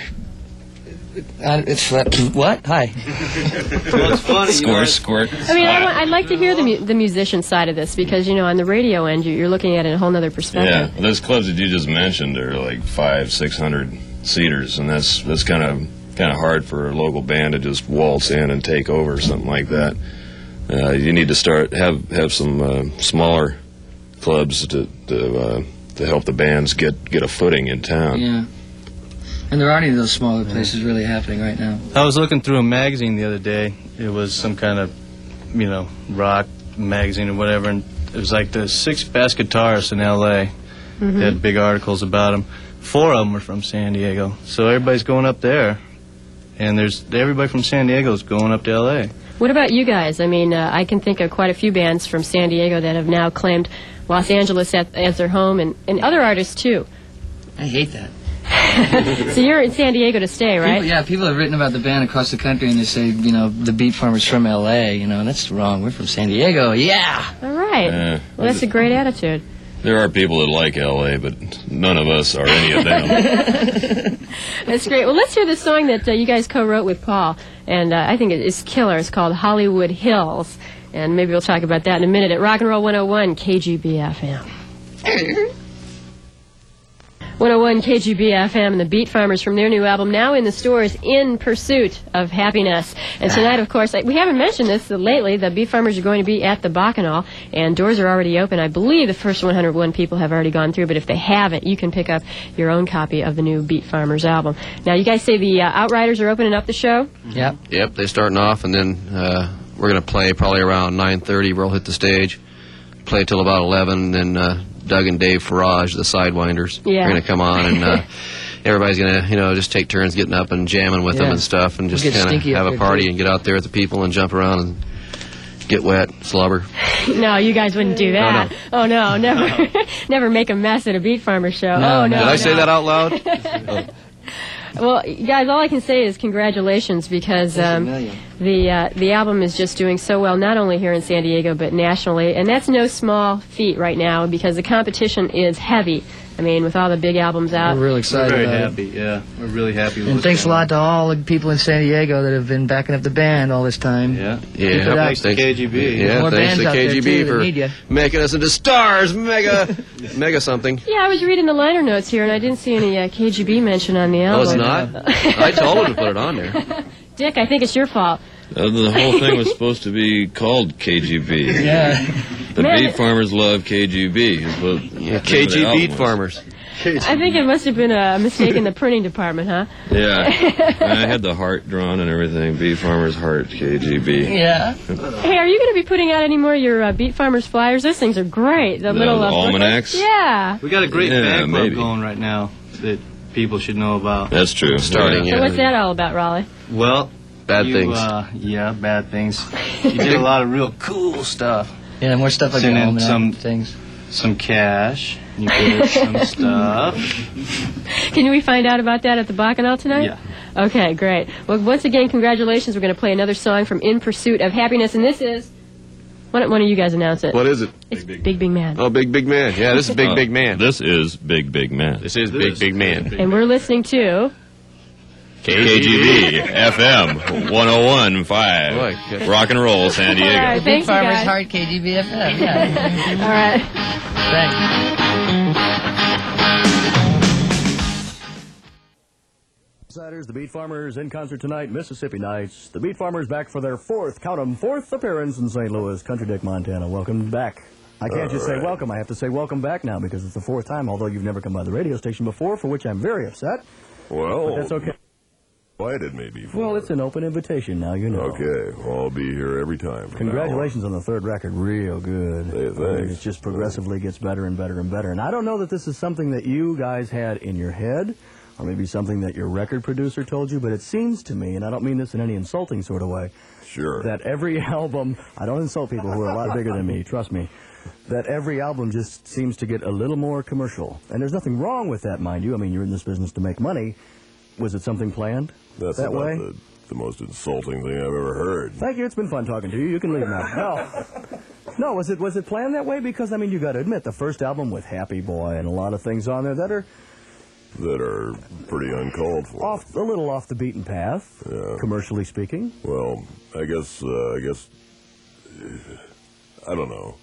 Speaker 9: Uh, it's what? Hi.
Speaker 12: Well, it's funny. You know,
Speaker 11: Squirt, squirt.
Speaker 8: I mean, I want, I'd like to hear the mu- the musician side of this because, you know, on the radio end, you- you're looking at it in a whole other perspective.
Speaker 11: Yeah, well, those clubs that you just mentioned are like five, six hundred seaters, and that's that's kind of kind of hard for a local band to just waltz in and take over or something like that. Uh, you need to start have have some uh, smaller clubs to to uh, to help the bands get get a footing in town.
Speaker 9: Yeah. And there aren't any of those smaller places really happening right now.
Speaker 12: I was looking through a magazine the other day. It was some kind of, you know, rock magazine or whatever, and it was like the six best guitarists in L A
Speaker 8: Mm-hmm.
Speaker 12: They had big articles about them. Four of them were from San Diego, so everybody's going up there, and there's everybody from San Diego is going up to L A
Speaker 8: What about you guys? I mean, uh, I can think of quite a few bands from San Diego that have now claimed Los Angeles at, as their home, and, and other artists, too.
Speaker 9: I hate that.
Speaker 8: So you're in San Diego to stay, right?
Speaker 9: People, yeah, people have written about the band across the country, and they say, you know, the Beat Farmers from L A. You know, that's wrong. We're from San Diego. Yeah.
Speaker 8: All right.
Speaker 11: Yeah.
Speaker 8: Well, that's a great attitude.
Speaker 11: There are people that like L A, but none of us are any of them.
Speaker 8: That's great. Well, let's hear the song that uh, you guys co-wrote with Paul, and uh, I think it is killer. It's called Hollywood Hills, and maybe we'll talk about that in a minute at Rock and Roll one oh one K G B F M. one oh one K G B F M and the Beat Farmers from their new album, now in the stores, In Pursuit of Happiness. And tonight, of course, we haven't mentioned this lately, the Beat Farmers are going to be at the Bacchanal, and doors are already open. I believe the first one hundred one people have already gone through, but if they haven't, you can pick up your own copy of the new Beat Farmers album. Now, you guys say the uh, Outriders are opening up the show?
Speaker 9: Yep.
Speaker 13: Yep, they're starting off, and then uh, we're going to play probably around nine thirty. We'll hit the stage, play till about eleven, and then uh, Doug and Dave Farage, the Sidewinders,
Speaker 8: Yeah.
Speaker 13: are going to come on, and uh, everybody's going to, you know, just take turns getting up and jamming with them
Speaker 9: Yeah.
Speaker 13: and stuff, and
Speaker 9: We'll
Speaker 13: just
Speaker 9: get
Speaker 13: kind of
Speaker 9: stinky up
Speaker 13: have a
Speaker 9: there,
Speaker 13: party
Speaker 9: too.
Speaker 13: and get out there with the people and jump around and get wet, slobber.
Speaker 8: No, you guys wouldn't do that. Oh, no, never never make a mess at a Beat Farmers show.
Speaker 9: No,
Speaker 8: oh, no.
Speaker 13: Did I say
Speaker 8: no.
Speaker 13: that out loud?
Speaker 8: Well, guys, all I can say is congratulations because um, the uh, the album is just doing so well, not only here in San Diego but nationally, and that's no small feat right now because the competition is heavy. I mean, with all the big albums out.
Speaker 9: We're real excited
Speaker 12: We're very
Speaker 9: about
Speaker 12: happy. Yeah, we're really happy. With
Speaker 9: it. And
Speaker 12: what's
Speaker 9: thanks a
Speaker 12: going
Speaker 9: lot to all the people in San Diego that have been backing up the band all this time.
Speaker 12: on. Yeah.
Speaker 13: Yeah,
Speaker 9: it up.
Speaker 12: Thanks to K G B.
Speaker 13: Yeah,
Speaker 9: More
Speaker 13: thanks
Speaker 9: bands
Speaker 13: to
Speaker 9: out there,
Speaker 13: K G B
Speaker 9: too, that
Speaker 13: for
Speaker 9: need ya.
Speaker 13: making us into stars, mega, mega something.
Speaker 8: Yeah, I was reading the liner notes here, and I didn't see any uh, K G B mention on the
Speaker 13: Oh,
Speaker 8: album.
Speaker 13: it's not? I told him to put it on there.
Speaker 8: Dick, I think it's your fault.
Speaker 11: Uh, the whole thing was supposed to be called K G B.
Speaker 9: Yeah.
Speaker 11: The
Speaker 8: Man.
Speaker 11: Beat Farmers love K G B. Is what
Speaker 13: Yeah,
Speaker 11: the
Speaker 13: K G
Speaker 11: album
Speaker 13: Beat
Speaker 11: was.
Speaker 13: Farmers.
Speaker 8: I think it must have been a mistake in the printing department, huh?
Speaker 11: Yeah. And I had the heart drawn and everything. Beat Farmers Heart, K G B.
Speaker 9: Yeah.
Speaker 8: Hey, are you going to be putting out any more of your uh, Beat Farmers flyers? Those things are great. The,
Speaker 11: The-
Speaker 8: little
Speaker 11: the
Speaker 8: uh, booklets.
Speaker 11: almanacs?
Speaker 8: Yeah.
Speaker 12: We got a great
Speaker 11: Yeah,
Speaker 12: fan club
Speaker 11: maybe.
Speaker 12: going right now that people should know about.
Speaker 11: That's true.
Speaker 13: Starting,
Speaker 11: Yeah.
Speaker 8: So
Speaker 13: yeah.
Speaker 8: what's that all about, Raleigh?
Speaker 12: Well,
Speaker 13: Bad
Speaker 12: you,
Speaker 13: things.
Speaker 12: Uh, yeah, bad things. You did a lot of real cool stuff.
Speaker 9: Yeah, more stuff like
Speaker 12: Send
Speaker 9: that.
Speaker 12: in
Speaker 9: almanac
Speaker 12: some-
Speaker 9: things.
Speaker 12: Some cash. You did some stuff.
Speaker 8: Can we find out about that at the Bacchanal tonight?
Speaker 12: Yeah.
Speaker 8: Okay, great. Well, once again, congratulations. We're going to play another song from In Pursuit of Happiness, and this is... Why don't one of you guys announce it?
Speaker 13: What is it?
Speaker 8: It's Big Big, Man.
Speaker 13: Oh, Big Big Man. Yeah, this is Big
Speaker 11: Uh,
Speaker 13: Big Man.
Speaker 11: This is Big Big Man.
Speaker 13: This is Big Big Man.
Speaker 8: And we're listening to...
Speaker 11: K G B F M one oh one point five.
Speaker 13: Boy, okay.
Speaker 11: Rock and roll, San Diego.
Speaker 8: All right,
Speaker 9: Big
Speaker 8: thanks, you
Speaker 9: Farmers
Speaker 8: guys.
Speaker 9: Heart, K G B F M. Yeah.
Speaker 8: All right.
Speaker 9: Thanks.
Speaker 14: Outsiders, the Beat Farmers in concert tonight, Mississippi Nights. The Beat Farmers back for their fourth, count 'em, fourth appearance in Saint Louis, Country Dick, Montana. Welcome back. I can't just say welcome, I have to say welcome back now because it's the fourth time, although you've never come by the radio station before, for which I'm very upset.
Speaker 15: Well,
Speaker 14: But that's okay.
Speaker 15: Invited me before.
Speaker 14: Well, it's an open invitation now, you know.
Speaker 15: Okay, well, I'll be here every time. from
Speaker 14: Congratulations on the third record. Real good.
Speaker 15: Hey,
Speaker 14: I mean,
Speaker 15: thanks.
Speaker 14: it just progressively gets better and better and better. And I don't know that this is something that you guys had in your head, or maybe something that your record producer told you, but it seems to me, and I don't mean this in any insulting sort of way,
Speaker 15: Sure.
Speaker 14: that every album, I don't insult people who are a lot bigger than me, trust me, that every album just seems to get a little more commercial. And there's nothing wrong with that, mind you. I mean, you're in this business to make money. Was it something planned
Speaker 15: That's
Speaker 14: that
Speaker 15: about
Speaker 14: way?
Speaker 15: The, the most insulting thing I've ever heard.
Speaker 14: Thank you. It's been fun talking to you. You can leave now. No, no. Was it was it planned that way? Because I mean, you got to admit, the first album with Happy Boy and a lot of things on there that are
Speaker 15: That are pretty uncalled for.
Speaker 14: off a little off the beaten path,
Speaker 15: Yeah.
Speaker 14: commercially speaking.
Speaker 15: Well, I guess, uh, I guess, I don't know.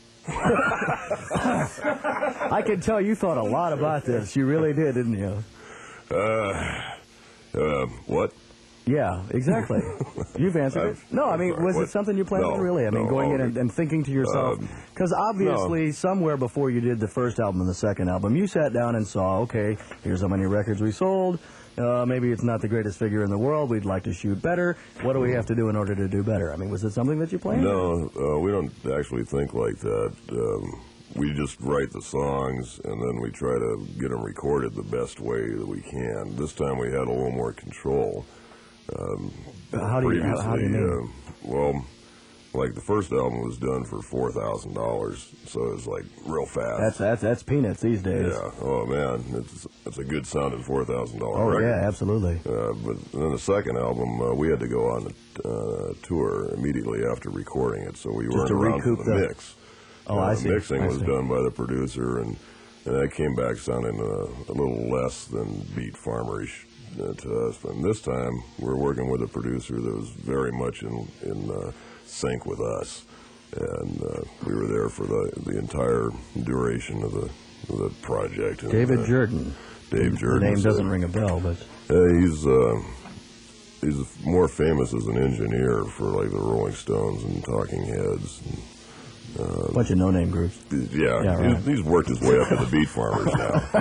Speaker 14: I can tell you thought a lot about this. You really did, didn't you?
Speaker 15: Uh, uh, what?
Speaker 14: Yeah, exactly. You've answered it. No, I mean,
Speaker 15: sorry,
Speaker 14: was
Speaker 15: what?
Speaker 14: it something you planned
Speaker 15: No,
Speaker 14: on, really? I mean,
Speaker 15: no,
Speaker 14: going in
Speaker 15: okay.
Speaker 14: and, and thinking to yourself,
Speaker 15: Um,
Speaker 14: because obviously somewhere before you did the first album and the second album, you sat down and saw, okay, here's how many records we sold. Uh, maybe it's not the greatest figure in the world. We'd like to shoot better. What do we have to do in order to do better? I mean, was it something that you planned?
Speaker 15: No, uh, we don't actually think like that. Um, we just write the songs and then we try to get them recorded the best way that we can. This time we had a little more control. Um,
Speaker 14: How do you- how- how do you
Speaker 15: previously,
Speaker 14: mean?
Speaker 15: uh, well, like the first album was done for four thousand dollars, so it was like real fast.
Speaker 14: That's that's that's peanuts these days.
Speaker 15: Yeah. Oh man, it's it's a good sounding four thousand dollar
Speaker 14: Oh
Speaker 15: record.
Speaker 14: yeah, absolutely.
Speaker 15: Uh, but then the second album, uh, we had to go on a uh, tour immediately after recording it, so we
Speaker 14: Just
Speaker 15: weren't
Speaker 14: to
Speaker 15: around for
Speaker 14: recoup
Speaker 15: the
Speaker 14: the-
Speaker 15: mix.
Speaker 14: Oh,
Speaker 15: uh,
Speaker 14: I
Speaker 15: the
Speaker 14: see.
Speaker 15: mixing
Speaker 14: I
Speaker 15: was
Speaker 14: see.
Speaker 15: done by the producer, and, and that came back sounding uh, a little less than Beat Farmerish uh, to us. And this time, we're working with a producer that was very much in in uh, sync with us, and uh, we were there for the the entire duration of the of the project. And,
Speaker 14: David
Speaker 15: uh,
Speaker 14: Jordan.
Speaker 15: Dave
Speaker 14: The
Speaker 15: Jordan.
Speaker 14: name doesn't ring a bell, but
Speaker 15: Uh, he's uh, he's more famous as an engineer for like the Rolling Stones and Talking Heads. And, uh,
Speaker 14: bunch of no-name groups.
Speaker 15: yeah,
Speaker 14: Yeah, right.
Speaker 15: he's, he's worked his way up to the Beat Farmers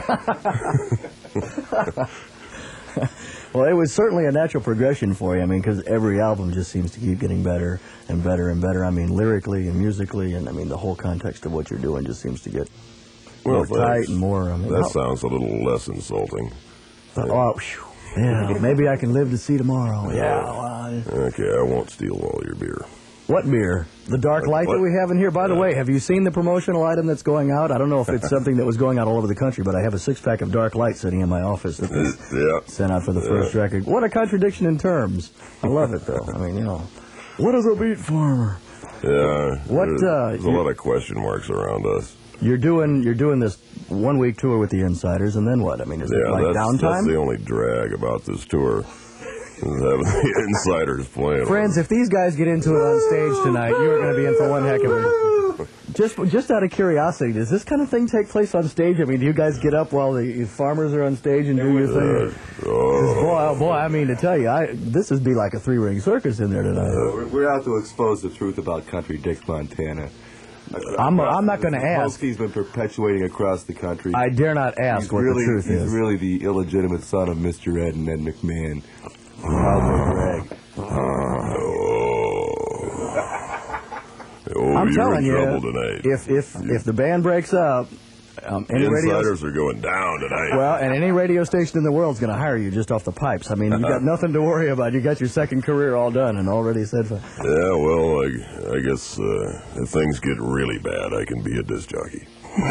Speaker 15: now.
Speaker 14: Well, it was certainly a natural progression for you. I mean, because every album just seems to keep getting better and better and better. I mean, lyrically and musically, and I mean, the whole context of what you're doing just seems to get more
Speaker 15: Well,
Speaker 14: tight
Speaker 15: thanks.
Speaker 14: and more. I mean,
Speaker 15: That
Speaker 14: how-
Speaker 15: sounds a little less insulting.
Speaker 14: oh, phew. yeah, maybe I can live to see tomorrow. Yeah. well,
Speaker 15: Okay, I won't steal all your beer.
Speaker 14: What beer? The Dark Light that
Speaker 15: What?
Speaker 14: we have in here. By the way, have you seen the promotional item that's going out? I don't know if it's something that was going out all over the country, but I have a six-pack of Dark Light sitting in my office that they
Speaker 15: Yeah.
Speaker 14: sent out for the first record. What a contradiction in terms. I love it, though. I mean, you know. What is a beet farmer?
Speaker 15: Yeah.
Speaker 14: What,
Speaker 15: There's,
Speaker 14: uh,
Speaker 15: there's a
Speaker 14: you-
Speaker 15: lot of question marks around us.
Speaker 14: You're doing you're doing this one-week tour with the Insiders, and then what? I mean, is
Speaker 15: Yeah,
Speaker 14: it like
Speaker 15: that's,
Speaker 14: downtime?
Speaker 15: that's the only drag about this tour. Is having the Insiders playing.
Speaker 14: Friends, if these guys get into it on stage tonight, you are going to be in for one heck of a... Just, just out of curiosity, does this kind of thing take place on stage? I mean, do you guys get up while the farmers are on stage and do your thing?
Speaker 15: Uh, oh.
Speaker 14: Boy, oh boy, I mean to tell you, I, this would be like a three-ring circus in there tonight.
Speaker 16: We're, we're out to expose the truth about Country Dick Montana.
Speaker 14: I'm, I'm not going to ask.
Speaker 16: He's been perpetuating across the country.
Speaker 14: I dare not ask
Speaker 16: he's
Speaker 14: what
Speaker 16: really,
Speaker 14: the truth
Speaker 16: he's
Speaker 14: is.
Speaker 16: really the illegitimate son of Mister Ed and Ed McMahon.
Speaker 14: Greg.
Speaker 15: Oh,
Speaker 14: I'm
Speaker 15: you're
Speaker 14: telling
Speaker 15: in
Speaker 14: you,
Speaker 15: trouble tonight.
Speaker 14: if if if the band breaks up, um, any radio
Speaker 15: Insiders are going down tonight.
Speaker 14: well, and any radio station in the world is going to hire you just off the pipes. I mean, you got nothing to worry about. You got your second career all done and already said. For,
Speaker 15: Yeah, well, I, I guess uh, if things get really bad, I can be a disc jockey.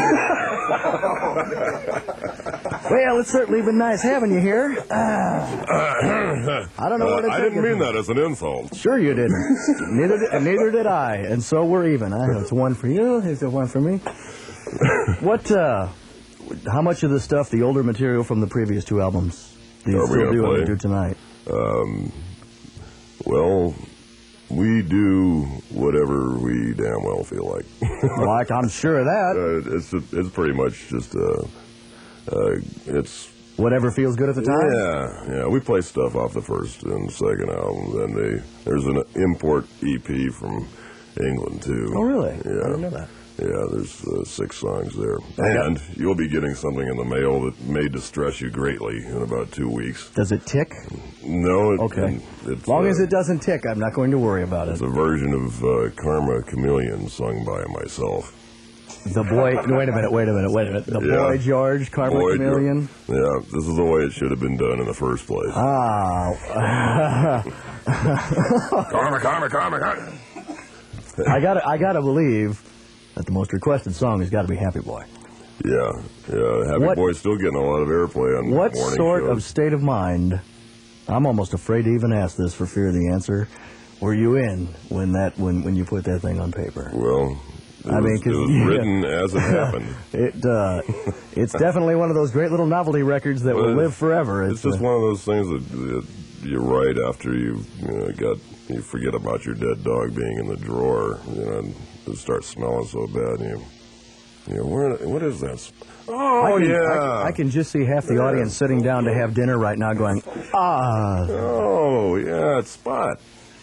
Speaker 14: well, it's certainly been nice having you here. Ah. I don't know what
Speaker 15: Uh,
Speaker 14: to
Speaker 15: I
Speaker 14: take
Speaker 15: didn't
Speaker 14: it.
Speaker 15: mean that as an insult.
Speaker 14: Sure you didn't. neither did, and neither did I. And so we're even. I it's one for you. It's one for me. What? Uh, how much of the stuff, the older material from the previous two albums, do you
Speaker 15: Are we
Speaker 14: still
Speaker 15: gonna
Speaker 14: do,
Speaker 15: play?
Speaker 14: and do tonight?
Speaker 15: Um, well, we do whatever we damn well feel like.
Speaker 14: Like I'm sure of that.
Speaker 15: Uh, it's it's pretty much just uh, uh, it's
Speaker 14: whatever feels good at the time.
Speaker 15: Yeah, yeah. We play stuff off the first and second album. Then they there's an import E P from England too.
Speaker 14: Oh really?
Speaker 15: Yeah.
Speaker 14: I didn't know that.
Speaker 15: Yeah, there's uh, six songs there. And you'll be getting something in the mail that may distress you greatly in about two weeks.
Speaker 14: Does it tick?
Speaker 15: No. It,
Speaker 14: Okay.
Speaker 15: It's,
Speaker 14: As long
Speaker 15: uh,
Speaker 14: as it doesn't tick, I'm not going to worry about it.
Speaker 15: It's a version of uh, Karma Chameleon sung by myself.
Speaker 14: The boy, wait a minute, wait a minute, wait a minute. The
Speaker 15: Yeah.
Speaker 14: boy George, Karma
Speaker 15: Boy,
Speaker 14: Chameleon.
Speaker 15: Yeah, this is the way it should have been done in the first place.
Speaker 14: Ah.
Speaker 15: Karma, karma, karma, karma.
Speaker 14: I gotta, I gotta believe that the most requested song has got to be Happy Boy.
Speaker 15: Yeah, yeah. Happy
Speaker 14: What-
Speaker 15: Boy's still getting a lot of airplay on
Speaker 14: What
Speaker 15: morning
Speaker 14: sort
Speaker 15: shows.
Speaker 14: of state of mind? I'm almost afraid to even ask this for fear of the answer. Were you in when that when when you put that thing on paper?
Speaker 15: Well, it
Speaker 14: I
Speaker 15: was,
Speaker 14: mean,
Speaker 15: it
Speaker 14: 'cause-
Speaker 15: was
Speaker 14: yeah.
Speaker 15: written as it happened.
Speaker 14: It uh, it's definitely one of those great little novelty records that will
Speaker 15: Well,
Speaker 14: live forever.
Speaker 15: It's just
Speaker 14: uh,
Speaker 15: one of those things that, that you write after you've you know, got you forget about your dead dog being in the drawer, you know, and it starts smelling so bad. And you, you know, where, what is that? Oh
Speaker 14: I can,
Speaker 15: yeah,
Speaker 14: I, can- I can just see half the
Speaker 15: Yeah.
Speaker 14: audience sitting down to have dinner right now, going, ah.
Speaker 15: Oh yeah, it's Spot.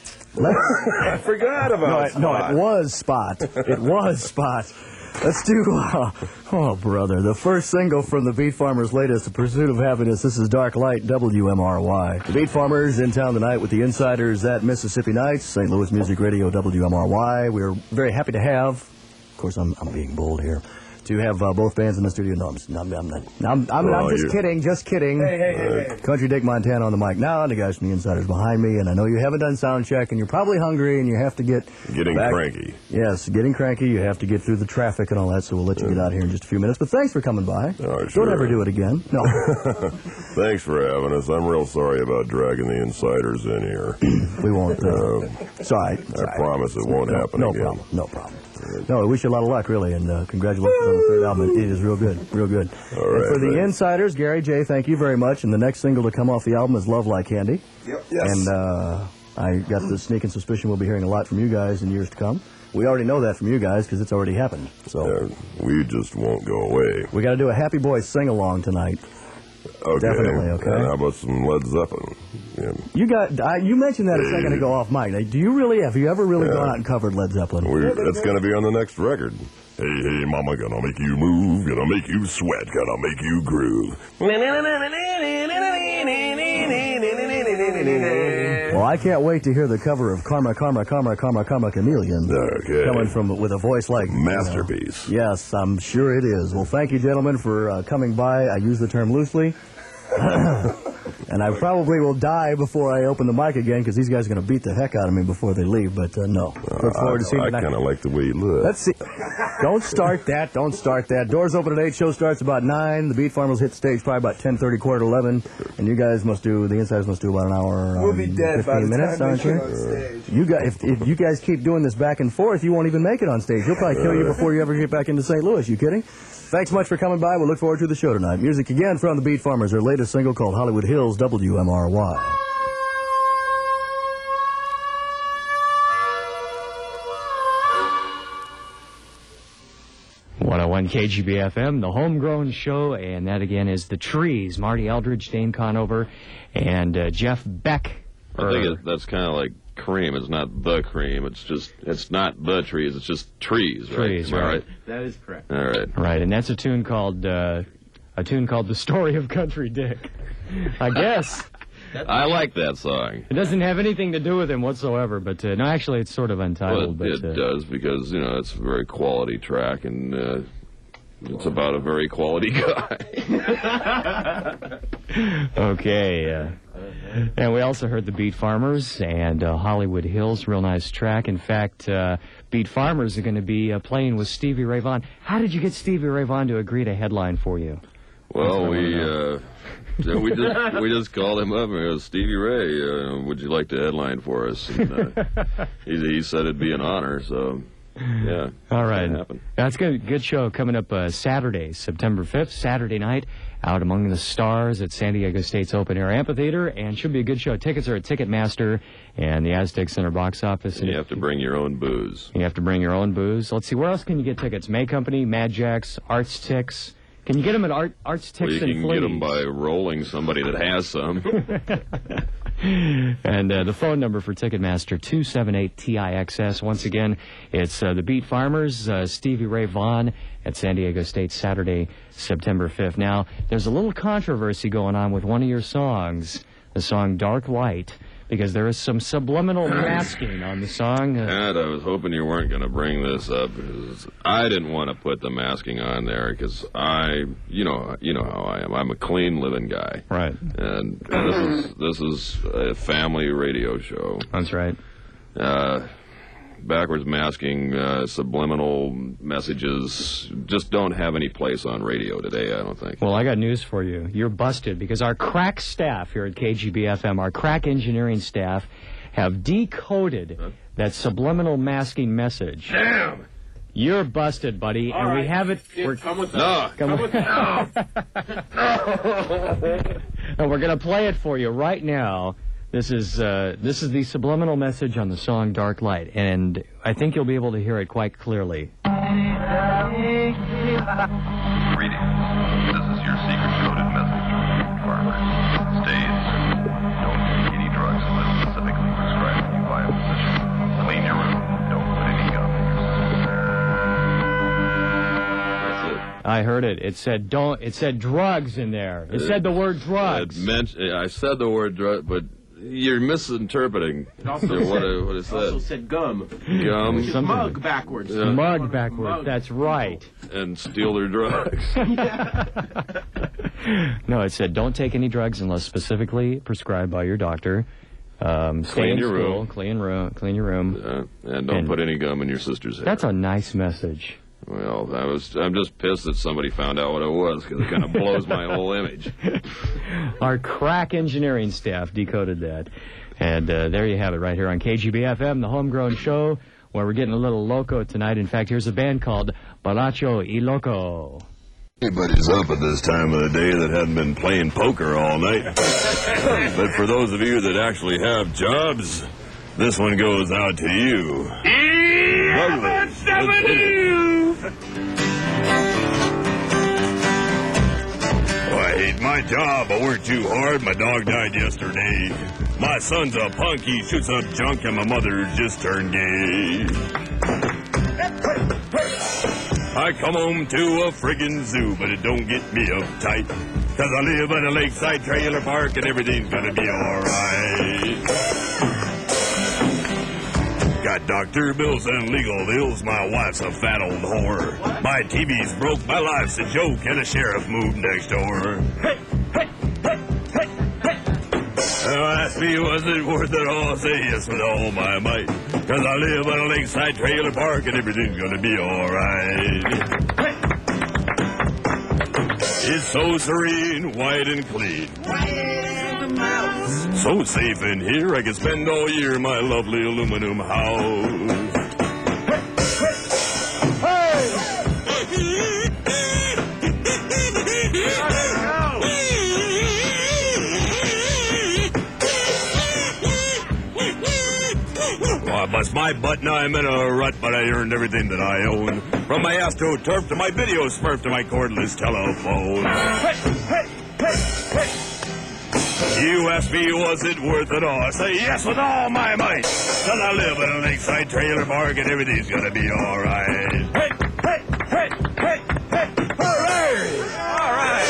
Speaker 15: I forgot
Speaker 14: No,
Speaker 15: about
Speaker 14: it, no,
Speaker 15: Spot.
Speaker 14: it was Spot. It was Spot. Let's do, uh, oh, brother, the first single from the Beat Farmers' latest, The Pursuit of Happiness. This is Dark Light, W M R Y. The Beat Farmers in town tonight with the Insiders at Mississippi Nights, Saint Louis Music Radio, W M R Y. We're very happy to have, of course, I'm, I'm being bold here, to have uh, both bands in the studio. No, I'm, I'm, I'm, not, I'm, I'm,
Speaker 15: Well,
Speaker 14: I'm just
Speaker 15: you-
Speaker 14: kidding, just kidding.
Speaker 15: Hey, hey, hey, hey.
Speaker 14: Country Dick Montana on the mic now, and the guys from the Insiders behind me, and I know you haven't done sound check, and you're probably hungry, and you have to get
Speaker 15: Getting
Speaker 14: back.
Speaker 15: cranky.
Speaker 14: Yes, getting cranky. You have to get through the traffic and all that, so we'll let you get out here in just a few minutes. But thanks for coming by.
Speaker 15: Oh, sure.
Speaker 14: Don't ever do it again. No.
Speaker 15: Thanks for having us. I'm real sorry about dragging the Insiders in here.
Speaker 14: We won't. Uh, it's all right. It's
Speaker 15: I
Speaker 14: all right.
Speaker 15: promise it won't
Speaker 14: no,
Speaker 15: happen
Speaker 14: no
Speaker 15: again.
Speaker 14: problem. No problem. No, I wish you a lot of luck, really, and uh, congratulations on the third album. It is real good, real good.
Speaker 15: All
Speaker 14: and
Speaker 15: right,
Speaker 14: for the
Speaker 15: thanks.
Speaker 14: Insiders, Gary J, thank you very much. And the next single to come off the album is Love Like Candy.
Speaker 3: Yep.
Speaker 14: And uh, I got the sneaking suspicion we'll be hearing a lot from you guys in years to come. We already know that from you guys because it's already happened. So
Speaker 15: Yeah, we just won't go away.
Speaker 14: we got to do a Happy Boy sing-along tonight.
Speaker 15: Okay.
Speaker 14: Definitely, okay.
Speaker 15: And how about some Led Zeppelin? Yeah.
Speaker 14: You got. I, you mentioned that a second ago off mic. Now, do you really? Have you ever really
Speaker 15: Yeah.
Speaker 14: gone out and covered Led Zeppelin?
Speaker 15: We're, that's going to be on the next record. Hey, hey, mama, gonna make you move, gonna make you sweat, gonna make you groove.
Speaker 14: Well, I can't wait to hear the cover of Karma, Karma, Karma, Karma, Karma Chameleon.
Speaker 15: Okay.
Speaker 14: Coming from with a voice like you know.
Speaker 15: Masterpiece.
Speaker 14: Yes, I'm sure it is. Well, thank you, gentlemen, for uh, coming by. I use the term loosely. And I probably will die before I open the mic again because these guys are going to beat the heck out of me before they leave. But uh, no. Look forward to seeing
Speaker 15: I,
Speaker 14: you
Speaker 15: I
Speaker 14: tonight.
Speaker 15: kind of like the way you look.
Speaker 14: Let's see. Don't start that. Don't start that. Doors open at eight. Show starts about nine. The Beat Farmers hit the stage probably about ten thirty, quarter to eleven. And you guys must do, the Insiders must do about an hour.
Speaker 3: We'll be
Speaker 14: um,
Speaker 3: dead by
Speaker 14: fifteen
Speaker 3: the
Speaker 14: minutes,
Speaker 3: time
Speaker 14: aren't
Speaker 3: they
Speaker 14: you?
Speaker 3: get on stage.
Speaker 14: You guys, if, if you guys keep doing this back and forth, you won't even make it on stage. He'll probably kill you before you ever get back into Saint Louis. You kidding? Thanks much for coming by. We'll look forward to the show tonight. Music again from the Beat Farmers. Their latest single called Hollywood Hills, W M R Y.
Speaker 17: one oh one K G B F M, the homegrown show, and that again is The Trees. Marty Eldridge, Dane Conover, and uh, Jeff Beck.
Speaker 11: I think it, that's kind of like cream. It's not the cream. It's just, it's not the trees. It's just trees, right?
Speaker 17: Trees,
Speaker 11: Am I
Speaker 17: right.
Speaker 10: That is correct.
Speaker 11: All right.
Speaker 17: Right, and that's a tune called uh, a tune called "The Story of Country Dick." I guess
Speaker 11: I like that song.
Speaker 17: it doesn't have anything to do with him whatsoever, but uh, no, actually, it's sort of
Speaker 11: Well,
Speaker 17: untitled.
Speaker 11: it,
Speaker 17: but
Speaker 11: it
Speaker 17: uh,
Speaker 11: does because, you know, it's a very quality track and uh, it's about a very quality guy.
Speaker 17: Okay, uh, and we also heard the Beat Farmers and uh, Hollywood Hills, real nice track. In fact, uh, Beat Farmers are going to be uh, playing with Stevie Ray Vaughan. How did you get Stevie Ray Vaughan to agree to headline for you?
Speaker 11: Well, we uh, so we just we just called him up and we goes, Stevie Ray, uh, would you like to headline for us? And, uh, he, he said it'd be an honor, so yeah.
Speaker 17: All right.
Speaker 11: That happened.
Speaker 17: That's good. Good show coming up uh, Saturday, September fifth, Saturday night, out among the stars at San Diego State's Open Air Amphitheater, and should be a good show. Tickets are at Ticketmaster and the Aztec Center box office.
Speaker 11: And you have to bring your own booze.
Speaker 17: You have to bring your own booze. Let's see, where else can you get tickets? May Company, Mad Jacks, Arts Ticks. Can you get them at Art, Arts Ticks
Speaker 11: Well, you
Speaker 17: and
Speaker 11: can
Speaker 17: Fleas?
Speaker 11: get them by rolling somebody that has some.
Speaker 17: And uh, the phone number for Ticketmaster, two seven eight T I X S. Once again, it's uh, the Beat Farmers, uh, Stevie Ray Vaughan at San Diego State, Saturday, September fifth. Now, there's a little controversy going on with one of your songs, the song Dark Light, because there is some subliminal masking on the song. Uh,
Speaker 11: and I was hoping you weren't going to bring this up, because I didn't want to put the masking on there, because I, you know, you know how I am. I'm a clean living guy.
Speaker 17: Right.
Speaker 11: And this is this is a family radio show.
Speaker 17: That's right.
Speaker 11: Uh, backwards masking, uh, subliminal messages just don't have any place on radio today, I don't think.
Speaker 17: Well, I got news for you. You're busted, because our crack staff here at K G B F M, our crack engineering staff, have decoded huh? that subliminal masking message.
Speaker 11: Damn!
Speaker 17: You're busted, buddy,
Speaker 11: All
Speaker 17: and
Speaker 11: right.
Speaker 17: we have it.
Speaker 11: Yeah,
Speaker 17: we're,
Speaker 11: come with no,
Speaker 17: come,
Speaker 11: come with no.
Speaker 17: And we're going to play it for you right now. This is uh, this is the subliminal message on the song Dark Light, and I think you'll be able to hear it quite clearly.
Speaker 18: Greetings. This is your secret-coded message from farmers. States, don't take any drugs unless specifically prescribed to you by a physician. Clean your room. Don't put any gum in your system.
Speaker 17: I heard it. It said don't. It said drugs in there. It said the word drugs.
Speaker 11: It meant, I said the word drug, but you're misinterpreting
Speaker 19: It also
Speaker 11: what,
Speaker 19: said,
Speaker 11: it, what it said.
Speaker 19: also said gum.
Speaker 11: Gum.
Speaker 19: Which is mug backwards.
Speaker 11: Yeah.
Speaker 17: Mug backwards. That's right.
Speaker 11: And steal their drugs.
Speaker 17: No, it said don't take any drugs unless specifically prescribed by your doctor. Um, stay
Speaker 11: Clean
Speaker 17: in
Speaker 11: your
Speaker 17: school,
Speaker 11: room.
Speaker 17: Clean room. Clean your room.
Speaker 11: Uh, and don't
Speaker 17: And-
Speaker 11: put any gum in your sister's hair.
Speaker 17: That's a nice message.
Speaker 11: Well, I was, I'm just pissed that somebody found out what it was, because it kind of blows my whole image.
Speaker 17: Our crack engineering staff decoded that. And uh, there you have it right here on K G B F M, the homegrown show, where we're getting a little loco tonight. In fact, here's a band called Baracho y Loco.
Speaker 11: Anybody's up at this time of the day that hadn't been playing poker all night. But for those of you that actually have jobs, this one goes out to you. Let's hit it. Oh, I hate my job. I work too hard. My dog died yesterday. My son's a punk. He shoots up junk, and my mother just turned gay. I come home to a friggin' zoo, but it don't get me uptight. Cause I live at a lakeside trailer park, and everything's gonna be alright. Got doctor bills and legal bills, my wife's a fat old whore. My T V's broke, my life's a joke, and the sheriff moved next door. Hey, hey, hey, hey, hey. Uh, ask me, was it worth it all? I say yes with all my might. Cause I live at a lakeside trailer park, and everything's gonna be alright. Hey. It's so serene, white and clean. So safe in here, I can spend all year in my lovely aluminum house. Well, I bust my butt, now I'm in a rut, but I earned everything that I own. From my AstroTurf to my video smurf to my cordless telephone. Hey, hey, hey, hey. You ask me, was it worth it all? I say yes with all my might. Cause I live in a lakeside trailer park and everything's gonna be alright. Hey, hey, hey, hey, hey, hooray! Alright!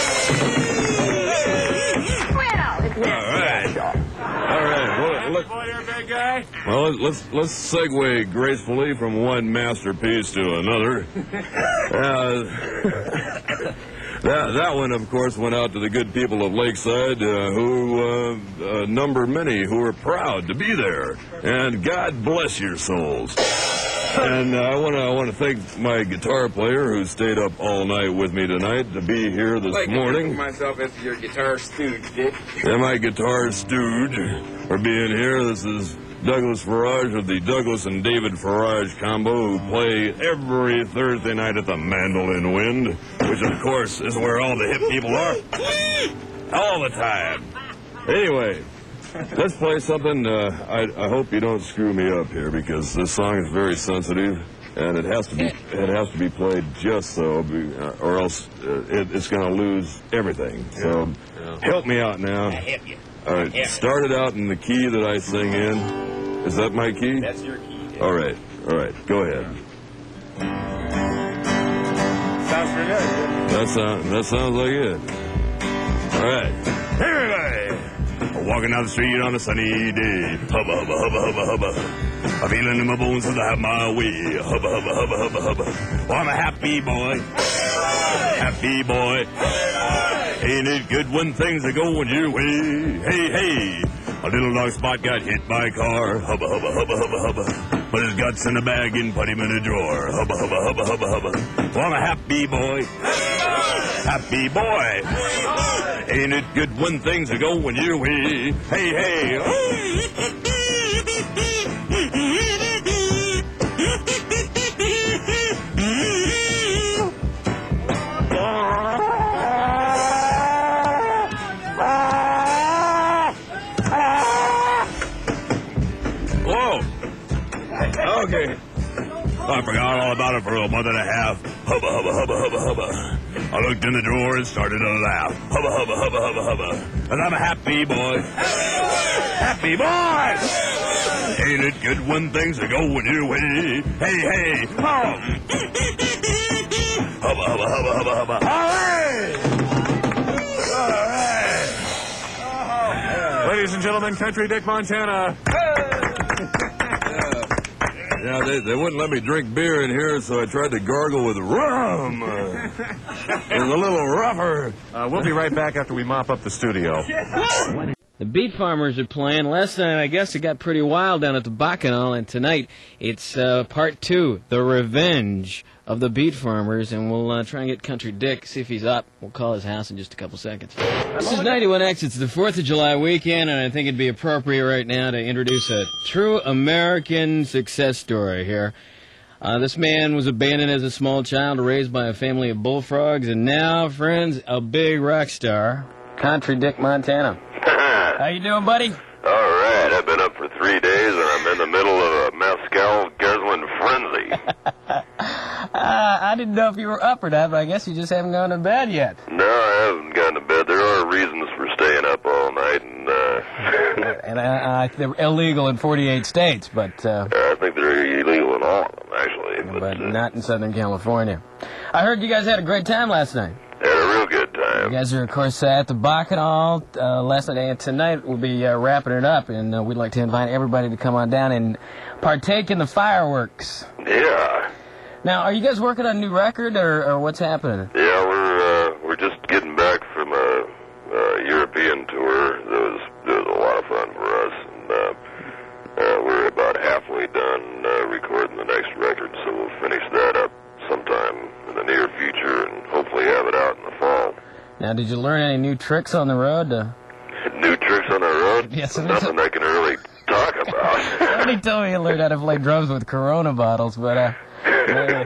Speaker 11: Alright. Alright, well, look. Well, let's, let's segue gracefully from one masterpiece to another. Uh, That, that one, of course, went out to the good people of Lakeside, uh, who uh, uh, number many who are proud to be there. And God bless your souls. And uh, I want to I want to thank my guitar player who stayed up all night with me tonight to be here this
Speaker 20: like
Speaker 11: morning.
Speaker 20: myself as your guitar stooge, Dick.
Speaker 11: And my guitar stooge for being here. This is Douglas Farage of the Douglas and David Farage combo, who play every Thursday night at the Mandolin Wind, which of course is where all the hip people are. All the time. Anyway, let's play something. Uh, I, I hope you don't screw me up here, because this song is very sensitive, and it has to be it has to be played just so, or else uh, it, it's going to lose everything. So help me out now.
Speaker 20: I help you.
Speaker 11: All right.
Speaker 18: Yeah.
Speaker 11: Start it out in the key that I sing in. Is that my key?
Speaker 18: That's your key. Dave.
Speaker 11: All right. All right. Go ahead.
Speaker 18: Sounds pretty good.
Speaker 11: That sounds. That sounds like it. All right. Hey, everybody. Walking down the street on a sunny day. Hubba, hubba, hubba, hubba, hubba. I'm feeling in my bones as I have my way. Hubba, hubba, hubba, hubba, hubba. Well, I'm a happy boy. Happy boy. Ain't it good when things are going your way? Hey, hey. A little dog Spot got hit by a car. Hubba, hubba, hubba, hubba, hubba. Put his guts in a bag and put him in a drawer. Hubba, hubba, hubba, hubba, hubba. Well, I'm a happy boy. Happy boy. Ain't it good when things are going your way? Hey, hey. Whoa. Okay. I forgot all about it for a month and a half. Hubba, hubba, hubba, hubba, hubba. I looked in the drawer and started to laugh. Hubba, hubba, hubba, hubba, hubba. And I'm a happy boy. Happy boy! Ain't it good when things are going your way? Hey, hey, oh! Hubba, hubba, hubba, hubba, hubba. All right! All right!
Speaker 18: Ladies and gentlemen, Country Dick Montana.
Speaker 11: Yeah, they, they wouldn't let me drink beer in here, so I tried to gargle with rum. Uh, it was a little rougher.
Speaker 18: Uh, we'll be right back after we mop up the studio.
Speaker 10: The Beat Farmers are playing. Last night, I guess, it got pretty wild down at the Bacchanal, and tonight it's uh, part two, The Revenge of the Beat Farmers, and we'll uh, try and get Country Dick, see if he's up. We'll call his house in just a couple seconds. This is ninety-one X. It's the fourth of July weekend, and I think it'd be appropriate right now to introduce a true American success story here. Uh, this man was abandoned as a small child, raised by a family of bullfrogs, and now, friends, a big rock star, Country Dick Montana. How you doing, buddy?
Speaker 4: All right, I've been up for three days, and I'm in the middle of a mezcal guzzling frenzy.
Speaker 10: Uh, I didn't know if you were up or not, but I guess you just haven't gone to bed yet.
Speaker 4: No, I haven't gone to bed. There are reasons for staying up all night, and uh,
Speaker 10: and uh, uh, they're illegal in forty-eight states, but uh,
Speaker 4: I think they're illegal in all of them, actually. But,
Speaker 10: but
Speaker 4: uh,
Speaker 10: not in Southern California. I heard you guys had a great time last night.
Speaker 4: had a real good time.
Speaker 10: You guys are, of course, uh, at the Bacchanal uh, last night, and tonight we'll be uh, wrapping it up, and uh, we'd like to invite everybody to come on down and partake in the fireworks.
Speaker 4: Yeah.
Speaker 10: Now, are you guys working on a new record, or, or what's happening?
Speaker 4: Yeah, we're uh, we're just getting back from a, a European tour. That was that was a lot of fun for us, and uh, uh, we're about halfway done uh, recording the next record, so we'll finish that up sometime in the near future, and hopefully have it out in the fall.
Speaker 10: Now, did you learn any new tricks on the road? To...
Speaker 4: New tricks on the road?
Speaker 10: Yes,
Speaker 4: nothing I can really talk about.
Speaker 10: Somebody told me you learned how to play drums with Corona bottles, but uh, uh,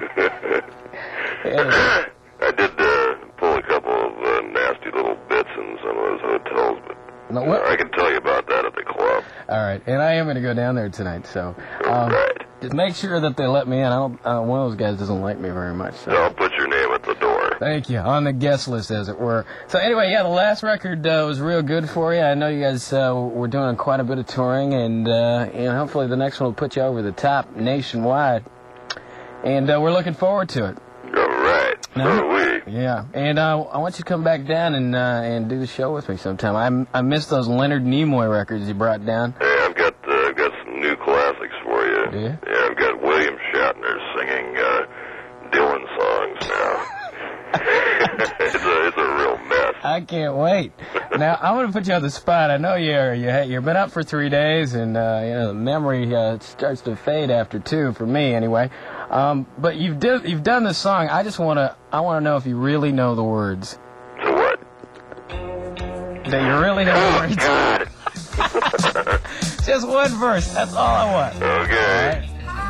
Speaker 4: I did uh, pull a couple of uh, nasty little bits in some of those hotels, but
Speaker 10: no, what?
Speaker 4: uh, I can tell you about that at the club.
Speaker 10: All right, and I am going to go down there tonight, so um,
Speaker 4: right.
Speaker 10: just make sure that they let me in. I don't. Uh, one of those guys doesn't like me very much. So.
Speaker 4: I'll put your name at the door.
Speaker 10: Thank you. On the guest list, as it were. So anyway, yeah, the last record uh, was real good for you. I know you guys uh, were doing quite a bit of touring, and uh, you know, hopefully the next one will put you over the top nationwide. And uh, we're looking forward to it.
Speaker 4: All right.
Speaker 10: Now,
Speaker 4: So are we.
Speaker 10: Yeah, and uh, I want you to come back down and uh, and do the show with me sometime. I I missed those Leonard Nimoy records you brought down.
Speaker 4: Hey, I've got uh, I've got some new classics for you.
Speaker 10: Do you?
Speaker 4: Yeah, I've got William Shatner singing uh, Dylan songs now. it's a it's a real mess.
Speaker 10: I can't wait. Now I'm going to put you on the spot. I know you're you you've been up for three days, and uh, you know the memory uh, starts to fade after two for me anyway. Um, but you've did you've done this song. I just want to I want to know if you really know the words.
Speaker 4: To what?
Speaker 10: That you really know
Speaker 4: Oh
Speaker 10: the words.
Speaker 4: God.
Speaker 10: Just one verse. That's all I want.
Speaker 4: Okay.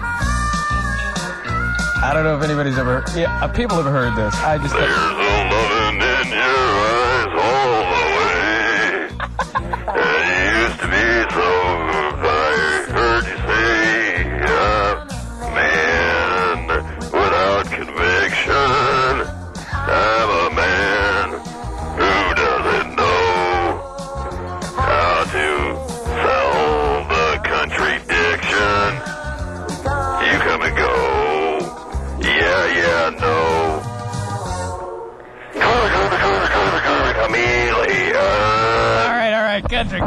Speaker 10: I don't know if anybody's ever. Yeah, uh, people have heard this. I just.
Speaker 4: There's a loving in your eyes all the way. And you used to be so good. I heard you say, uh, man without conviction. I'm a man who doesn't know how
Speaker 10: country.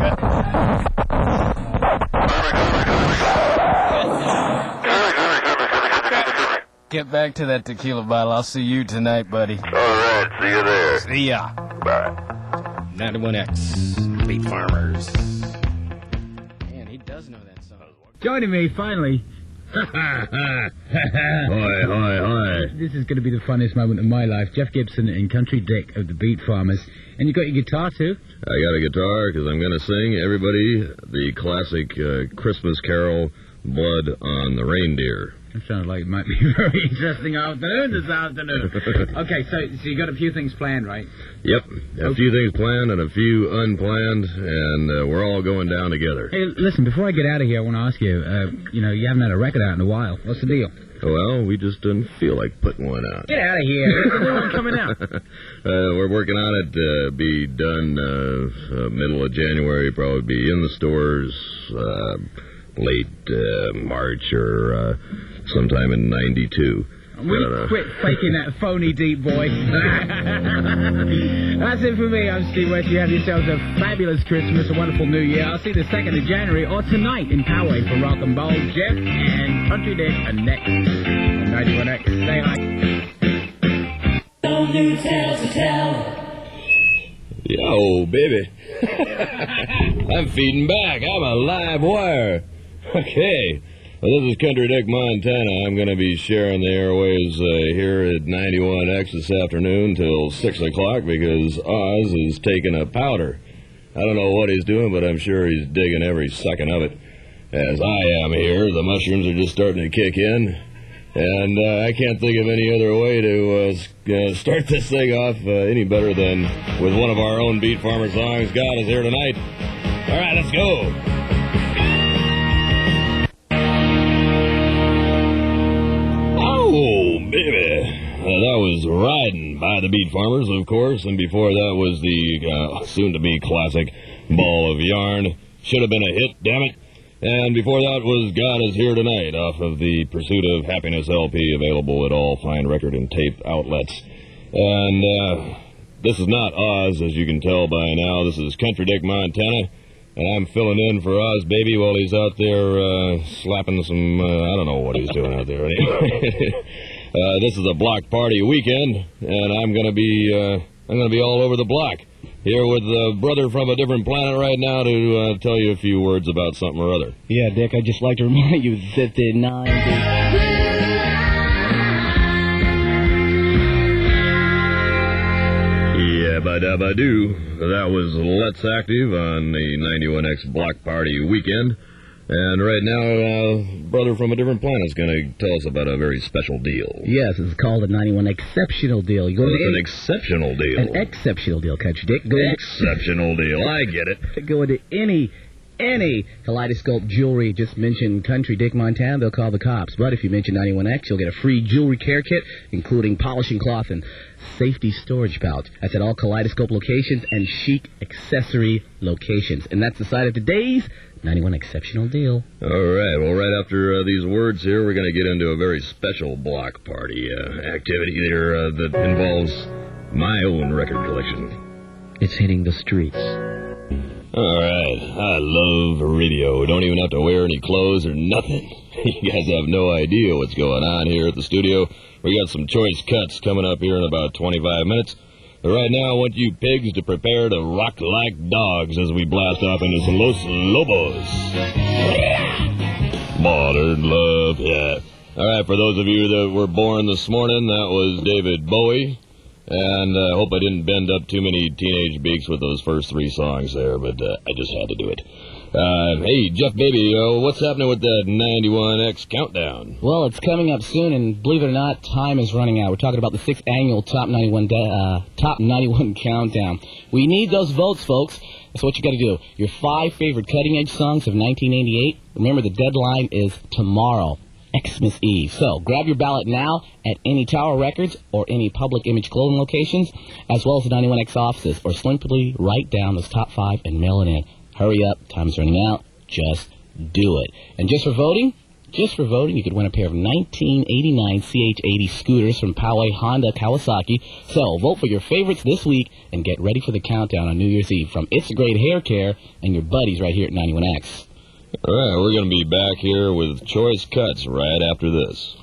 Speaker 10: Get back to that tequila bottle. I'll see you tonight, buddy.
Speaker 18: All right, see you there.
Speaker 10: See ya.
Speaker 18: Bye.
Speaker 10: ninety-one X, Beat Farmers. Man, he does know that song.
Speaker 19: Joining me, finally.
Speaker 15: Hi, hi, hi.
Speaker 19: This is going to be the funniest moment of my life. Jeff Gibson and Country Dick of the Beat Farmers. And you got your guitar, too?
Speaker 11: I got a guitar because I'm going to sing everybody the classic uh, Christmas carol, Blood on the Reindeer.
Speaker 19: That sounds like it might be a very interesting afternoon this afternoon. Okay, so so you got a few things planned, right?
Speaker 11: Yep, a
Speaker 19: Okay.
Speaker 11: few things planned and a few unplanned, and uh, we're all going down together.
Speaker 19: Hey, listen, before I get out of here, I want to ask you, uh, you know, you haven't had a record out in a while. What's the deal?
Speaker 11: Well, we just didn't feel like putting one out.
Speaker 19: Get out of here. There's a new one coming out.
Speaker 11: uh, we're working on it. Uh, be done uh, uh, middle of January. Probably be in the stores uh, late uh, March or uh, sometime in ninety-two.
Speaker 19: Will you quit faking that phony deep voice? That's it for me. I'm Steve West. You have yourselves a fabulous Christmas, a wonderful New Year. I'll see you the second of January or tonight in Poway for Rock and Bowl. Jeff and Country Dick are next on ninety-one X. Say hi.
Speaker 21: No new tales to tell.
Speaker 11: Yo, baby. I'm feeding back. I'm a live wire. Okay. Well, this is Country Dick, Montana. I'm going to be sharing the airwaves uh, here at ninety-one X this afternoon till six o'clock because Oz is taking a powder. I don't know what he's doing, but I'm sure he's digging every second of it. As I am here, the mushrooms are just starting to kick in. And uh, I can't think of any other way to uh, s- uh, start this thing off uh, any better than with one of our own Beat Farmer songs. God is here tonight. All right, let's go. Oh, baby. Uh, that was Riding by the Beat Farmers, of course, and before that was the uh, soon-to-be classic Ball of Yarn. Should have been a hit, damn it. And before that was God is Here Tonight off of the Pursuit of Happiness L P, available at all fine record and tape outlets. And uh, this is not Oz, as you can tell by now. This is Country Dick, Montana. And I'm filling in for Oz, baby, while he's out there uh, slapping some, uh, I don't know what he's doing out there anyway. uh, this is a block party weekend, and I'm going to be, uh, I'm going to be all over the block. Here with a brother from a different planet right now to uh, tell you a few words about something or other.
Speaker 22: Yeah, Dick, I'd just like to remind you that the nine...
Speaker 11: Yabba-dabba-doo. That was Let's Active on the ninety-one X Block Party weekend. And right now, uh, brother from a different planet is going to tell us about a very special deal.
Speaker 22: Yes, it's called a ninety-one Exceptional Deal. You go
Speaker 11: Well,
Speaker 22: to
Speaker 11: it's an
Speaker 22: any-
Speaker 11: exceptional deal.
Speaker 22: An exceptional deal, Country Dick. Go
Speaker 11: Exceptional deal. I get it.
Speaker 22: Go into any, any Kaleidoscope jewelry. Just mention Country Dick, Montana, they'll call the cops. But if you mention ninety-one X, you'll get a free jewelry care kit, including polishing cloth and safety storage pouch. That's at all Kaleidoscope locations and chic accessory locations. And that's the side of today's ninety-one Exceptional Deal.
Speaker 11: All right. Well, right after uh, these words here, we're going to get into a very special block party uh, activity there uh, that involves my own record collection.
Speaker 22: It's hitting the streets.
Speaker 11: All right. I love radio. Don't even have to wear any clothes or nothing. You guys have no idea what's going on here at the studio. We got some choice cuts coming up here in about twenty-five minutes. But right now, I want you pigs to prepare to rock like dogs as we blast off into some Los Lobos. Modern love, yeah. All right, for those of you that were born this morning, that was David Bowie. And I uh, hope I didn't bend up too many teenage beaks with those first three songs there, but uh, I just had to do it. Uh, hey, Jeff, baby, uh, what's happening with that ninety-one X countdown?
Speaker 22: Well, it's coming up soon, and believe it or not, time is running out. We're talking about the sixth annual Top ninety-one da- uh, Top ninety-one Countdown. We need those votes, folks. That's what you got to do. Your five favorite cutting-edge songs of nineteen eighty-eight. Remember, the deadline is tomorrow, Xmas Eve. So grab your ballot now at any Tower Records or any Public Image clothing locations, as well as the ninety-one X offices, or simply write down those top five and mail it in. Hurry up, time's running out. Just do it. And just for voting, Just for voting, you could win a pair of nineteen eighty-nine C H eighty scooters from Poway Honda Kawasaki. So, vote for your favorites this week and get ready for the countdown on New Year's Eve from It's Great Hair Care and your buddies right here at ninety-one X.
Speaker 11: All right, we're going to be back here with Choice Cuts right after this.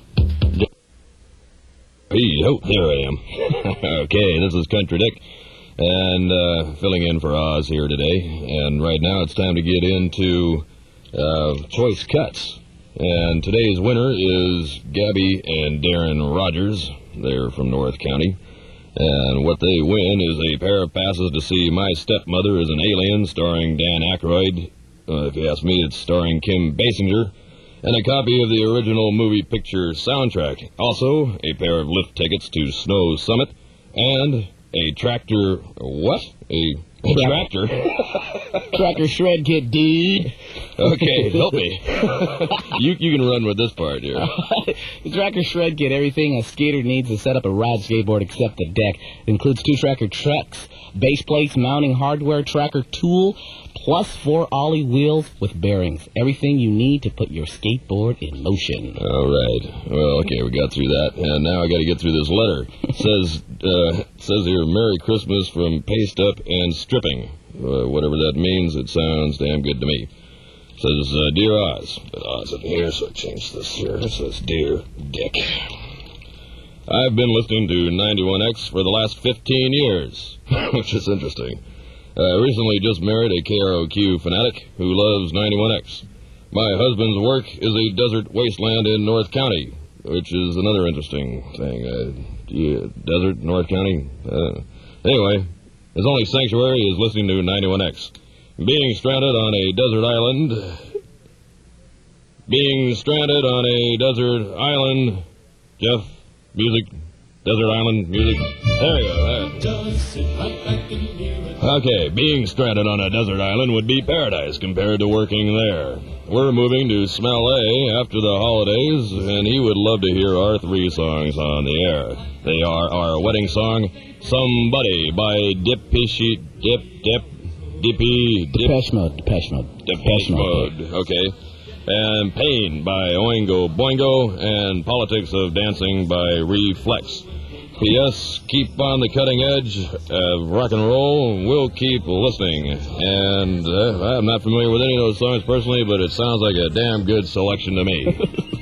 Speaker 11: Hey, oh, there I am. Okay, this is Country Dick, and uh, filling in for Oz here today. And right now it's time to get into uh, Choice Cuts. And today's winner is Gabby and Darren Rogers. They're from North County. And what they win is a pair of passes to see My Stepmother is an Alien, starring Dan Aykroyd. Uh, if you ask me, it's starring Kim Basinger. And a copy of the original movie picture soundtrack. Also, a pair of lift tickets to Snow Summit. And a tractor... What? A, a tractor?
Speaker 22: Tractor shred kit, dude.
Speaker 11: Okay, help me. you you can run with this part here.
Speaker 22: The Tracker Shred Kit, everything a skater needs to set up a rad skateboard except the deck. It includes two tracker trucks, base plates, mounting hardware, tracker tool, plus four ollie wheels with bearings. Everything you need to put your skateboard in motion.
Speaker 11: All right. Well, okay, we got through that, and now I got to get through this letter. It says, uh, it says here, Merry Christmas from Paste Up and Stripping. Uh, whatever that means, it sounds damn good to me. It says, uh, Dear Oz. But Oz in here, so I changed this here. It says, Dear Dick. I've been listening to ninety-one X for the last fifteen years, which is interesting. I recently just married a K R O Q fanatic who loves ninety-one X. My husband's work is a desert wasteland in North County, which is another interesting thing. Uh, yeah, desert, North County? Uh, anyway, his only sanctuary is listening to ninety-one X. Being stranded on a desert island... Being stranded on a desert island... Jeff, music... Desert Island music. There you go. There. Okay, being stranded on a desert island would be paradise compared to working there. We're moving to Smell A after the holidays, and he would love to hear our three songs on the air. They are our wedding song, Somebody by Dippy Sheet, Dip, Dip, Dippy, Dip.
Speaker 22: Depeche Mode, Depeche Mode.
Speaker 11: Depeche Mode, okay. And Pain by Oingo Boingo, and Politics of Dancing by Reflex. P S. Keep on the cutting edge of rock and roll. We'll keep listening. And uh, I'm not familiar with any of those songs personally, but it sounds like a damn good selection to me.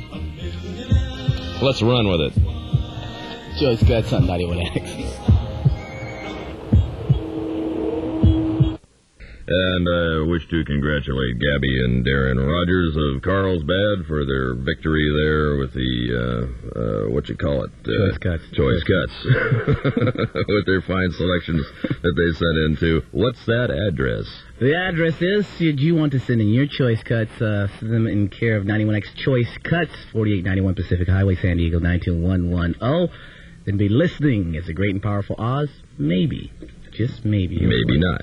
Speaker 11: Let's run with it.
Speaker 22: Choice Cuts on ninety-one X.
Speaker 11: And I uh, wish to congratulate Gabby and Darren Rogers of Carlsbad for their victory there with the, uh, uh, what you call it? Uh,
Speaker 22: Choice Cuts.
Speaker 11: Choice Cuts. With their fine selections that they sent into. What's that address?
Speaker 19: The address is, should you want to send in your Choice Cuts, uh, send them in care of ninety-one X Choice Cuts, forty-eight ninety-one Pacific Highway, San Diego, nine two one one zero. Then be listening. It's a great and powerful Oz. Maybe. Just maybe.
Speaker 11: Maybe not.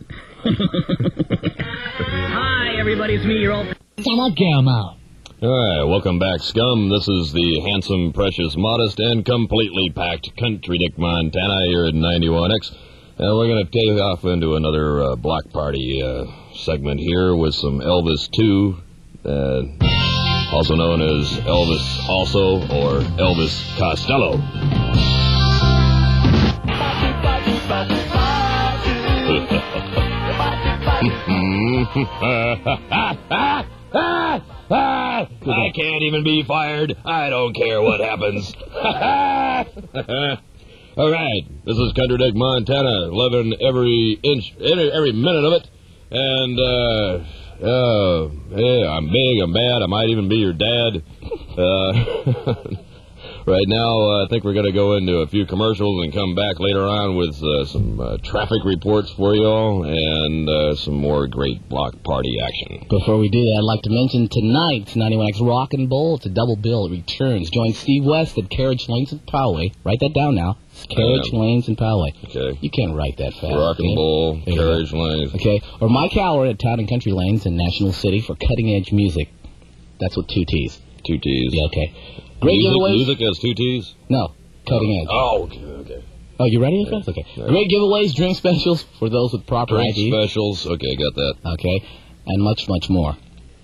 Speaker 19: Hi, everybody. It's me, your old...
Speaker 11: All right, welcome back, scum. This is the handsome, precious, modest, and completely packed Country Dick Montana here at ninety-one X. And we're going to take off into another uh, block party uh, segment here with some Elvis two, uh, also known as Elvis Also or Elvis Costello. I can't even be fired. I don't care what happens. All right, this is Country Dick Montana, loving every inch, every minute of it. And, uh, uh, yeah, I'm big, I'm bad, I might even be your dad. Uh, right now, uh, I think we're going to go into a few commercials and come back later on with uh, some uh, traffic reports for you all and uh, some more great block party action.
Speaker 22: Before we do that, I'd like to mention tonight's ninety-one X Rock and Bowl. It's a double bill. It returns. Join Steve West at Carriage Lanes and Poway. Write that down now. It's Carriage um, Lanes and Poway.
Speaker 11: Okay.
Speaker 22: You can't write that fast.
Speaker 11: Rock and Bowl, Carriage Lanes.
Speaker 22: Okay. Or Mike Howard at Town and Country Lanes in National City for cutting-edge music. That's with two T's.
Speaker 11: Two T's.
Speaker 22: Yeah, okay. Great
Speaker 11: music,
Speaker 22: giveaways.
Speaker 11: Music has two T's?
Speaker 22: No, cutting edge.
Speaker 11: Oh, okay, okay.
Speaker 22: Oh, you ready, okay? Okay.
Speaker 11: Yeah.
Speaker 22: Great giveaways, drink specials for those with proper
Speaker 11: drink
Speaker 22: I D.
Speaker 11: specials, okay, got that.
Speaker 22: Okay, and much, much more.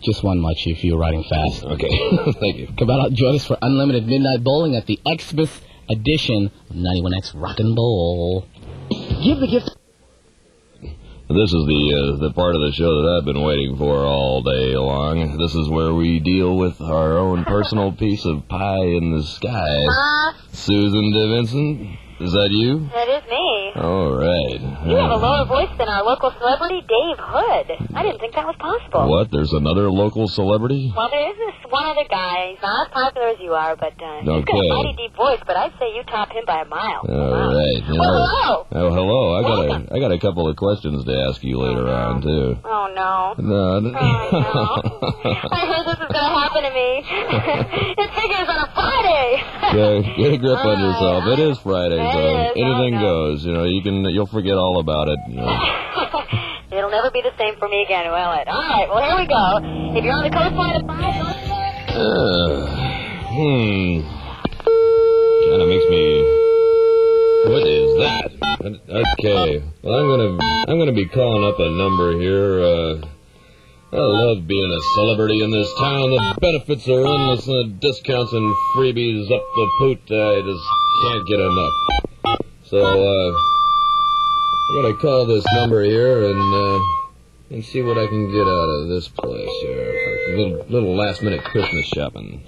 Speaker 22: Just one, Muchie, if you're riding fast.
Speaker 13: Okay, thank you.
Speaker 22: Come out and join us for Unlimited Midnight Bowling at the Xmas edition of ninety-one X Rock and Bowl. Give the gift.
Speaker 11: This is the uh, the part of the show that I've been waiting for all day long. This is where we deal with our own personal piece of pie in the sky.
Speaker 2: Uh,
Speaker 11: Susan DeVinson, is that you?
Speaker 2: that is me.
Speaker 11: All right.
Speaker 2: You have a lower voice than our local celebrity, Dave Hood. I didn't think that was possible.
Speaker 11: What? There's another local celebrity?
Speaker 2: Well, there is this one other guy. He's not as popular as you are, but uh, he's got
Speaker 11: Okay.
Speaker 2: a mighty deep voice, but I'd say you top him by a mile.
Speaker 11: All right. You know,
Speaker 2: Oh,
Speaker 11: oh, hello. I got a I got a couple of questions to ask you later on too.
Speaker 2: Oh, no.
Speaker 11: No. no.
Speaker 2: I heard this was going to happen to me. It figures on a Friday.
Speaker 11: Yeah, get a grip on yourself. It is Friday,
Speaker 2: It
Speaker 11: so
Speaker 2: is.
Speaker 11: anything
Speaker 2: Oh, no.
Speaker 11: goes. You know, you can you'll forget all about it. You know.
Speaker 2: It'll never be the same for me again, will it? All right, well, here we go. If you're on the coastline of five,
Speaker 11: Uh, hmm. Kind of makes me. What is that? Okay. Well, I'm gonna I'm gonna be calling up a number here. Uh, I love being a celebrity in this town. The benefits are endless, and the discounts and freebies up the poot. I just can't get enough. So uh, I'm gonna call this number here and uh, and see what I can get out of this place here. A little, little last minute Christmas shopping.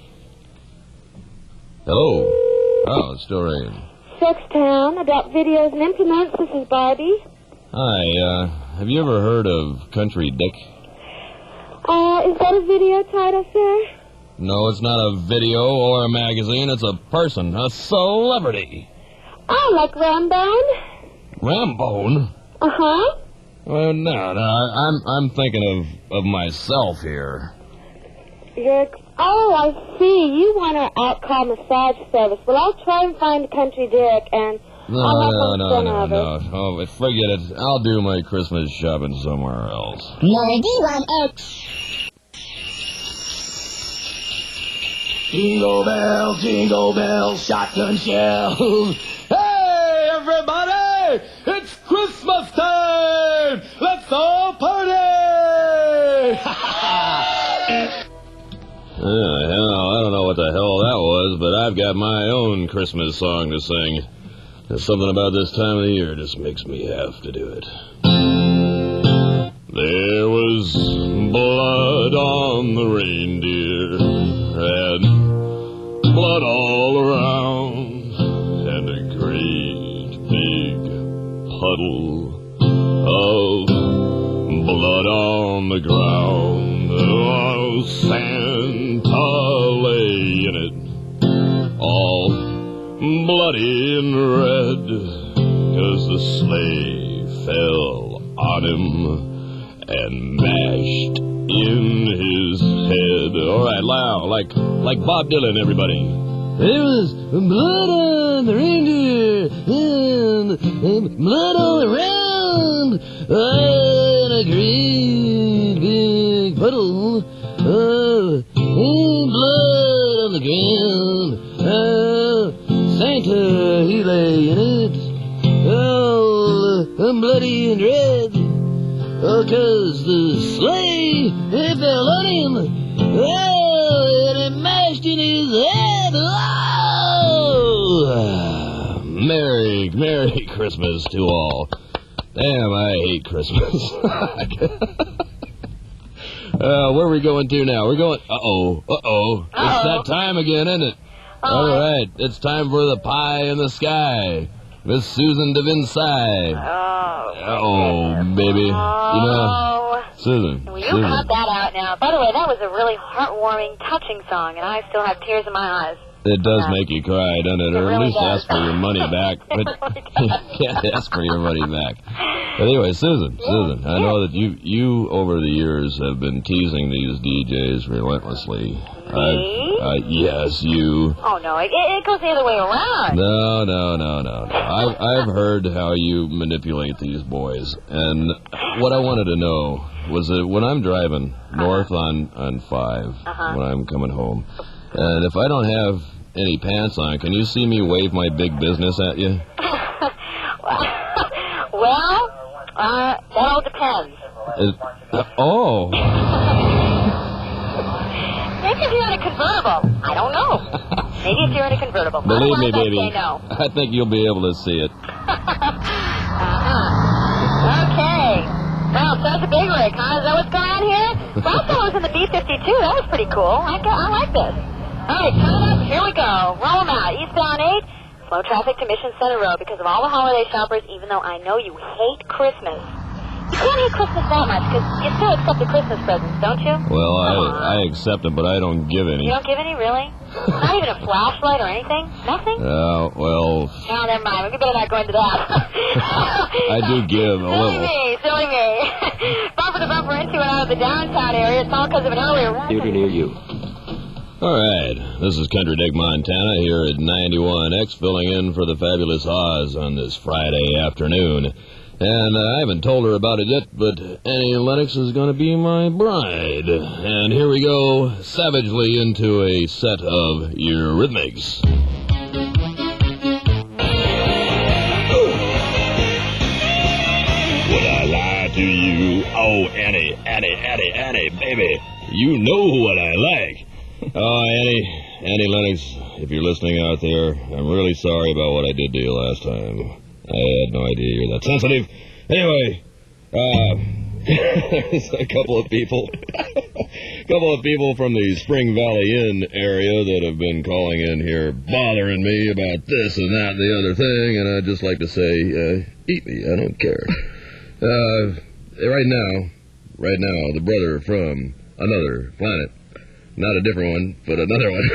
Speaker 11: Hello. Oh, it's still ringing.
Speaker 2: Sextown, about videos and implements. This is Barbie.
Speaker 11: Hi. Uh, have you ever heard of Country Dick?
Speaker 2: Uh, is that a video title, sir?
Speaker 11: No, it's not a video or a magazine. It's a person, a celebrity.
Speaker 2: Oh, like Rambone?
Speaker 11: Rambone?
Speaker 2: Uh-huh.
Speaker 11: Well, no, no. I- I'm I'm thinking of of myself here.
Speaker 2: You're... Oh, I see. You want an out-call massage service. Well, I'll try and find a Country Dick, and
Speaker 11: No,
Speaker 2: I'll have
Speaker 11: no,
Speaker 2: one
Speaker 11: no,
Speaker 2: sent
Speaker 11: no,
Speaker 2: over.
Speaker 11: no. Oh, forget it. I'll do my Christmas shopping somewhere else.
Speaker 2: ninety-one X.
Speaker 22: Jingle bells, jingle bells, shotgun shells. Hey, everybody! It's Christmas time! Let's all party!
Speaker 11: Uh, hell, I don't know what the hell that was, but I've got my own Christmas song to sing. There's something about this time of the year just makes me have to do it. There was blood on the reindeer, and blood all around, and a great big puddle of blood on the ground. Oh, Santa lay in it, all bloody and red, 'cause the sleigh fell on him and mashed in his head. All right, loud, like like Bob Dylan, everybody. There was blood on the reindeer and, and blood all around, and a great big puddle of blood on the ground. Oh, Santa, he lay in it, all bloody and red, oh, 'cause the sleigh, it fell on him, oh, and it mashed in his head. Oh! Merry, Merry Christmas to all. Damn, I hate Christmas. Uh, where are we going to now? We're going... Uh-oh. Uh-oh. It's that time again, isn't it? All right. It's time for the pie in the sky. Miss Susan DeVinci.
Speaker 2: Oh.
Speaker 11: Oh, baby. You know, Susan.
Speaker 2: Will you
Speaker 11: Susan.
Speaker 2: cut that out now? By the way, that was a really heartwarming, touching song, and I still have tears in my eyes.
Speaker 11: It does make you cry, doesn't it?
Speaker 2: It
Speaker 11: Or at
Speaker 2: really
Speaker 11: least
Speaker 2: does.
Speaker 11: ask for your money back. But you can't ask for your money back. But anyway, Susan, Susan, I know that you, you over the years have been teasing these D Js relentlessly. Me? Uh, yes, you.
Speaker 2: Oh, no, it, it goes the other way around.
Speaker 11: No, no, no, no, no. I've, I've heard how you manipulate these boys. And what I wanted to know was that when I'm driving north on, on five,
Speaker 2: Uh-huh.
Speaker 11: when I'm coming home, and if I don't have any pants on, can you see me wave my big business at you?
Speaker 2: Well, uh, that all depends.
Speaker 11: It, uh, oh.
Speaker 1: convertible. I don't know. Maybe if you're in a convertible.
Speaker 5: Believe me,
Speaker 1: Otherwise, I'd
Speaker 5: baby,
Speaker 1: say no.
Speaker 5: I think you'll be able to see it.
Speaker 1: uh-huh. Okay. Well, so that's a big rig, huh? Is that what's going on here? Last time I was in the B fifty-two. That was pretty cool. I, got, I like this. All right, turn it up. Here we go. Roll them out. Eastbound eight. Slow traffic to Mission Center Road because of all the holiday shoppers, even though I know you hate Christmas. You can't hate Christmas that much because you still accept the Christmas presents, don't you?
Speaker 5: Well, I, I accept it, but I don't give any.
Speaker 1: You don't give any, really? Not even a flashlight or anything? Nothing?
Speaker 5: Uh, well,
Speaker 1: No, never mind. We better not go into that.
Speaker 5: I do give a
Speaker 1: Silly
Speaker 5: little.
Speaker 1: me, silly me. Bumper to bumper into and out of the downtown area. It's all because of an earlier
Speaker 5: Theater near you. All right, this is Country Dick, Montana, here at ninety-one X, filling in for the fabulous Oz on this Friday afternoon. And uh, I haven't told her about it yet, but Annie Lennox is going to be my bride. And here we go, savagely into a set of Eurythmics. Would I lie to you? Oh, Annie, Annie, Annie, Annie, baby, you know what I like. Oh, Annie, Annie Lennox, if you're listening out there, I'm really sorry about what I did to you last time. I had no idea you're that sensitive. Anyway, uh, there's a couple of people, a couple of people from the Spring Valley Inn area that have been calling in here bothering me about this and that and the other thing, and I'd just like to say, uh, eat me, I don't care. Uh, right now, right now, the brother from another planet, not a different one, but another one.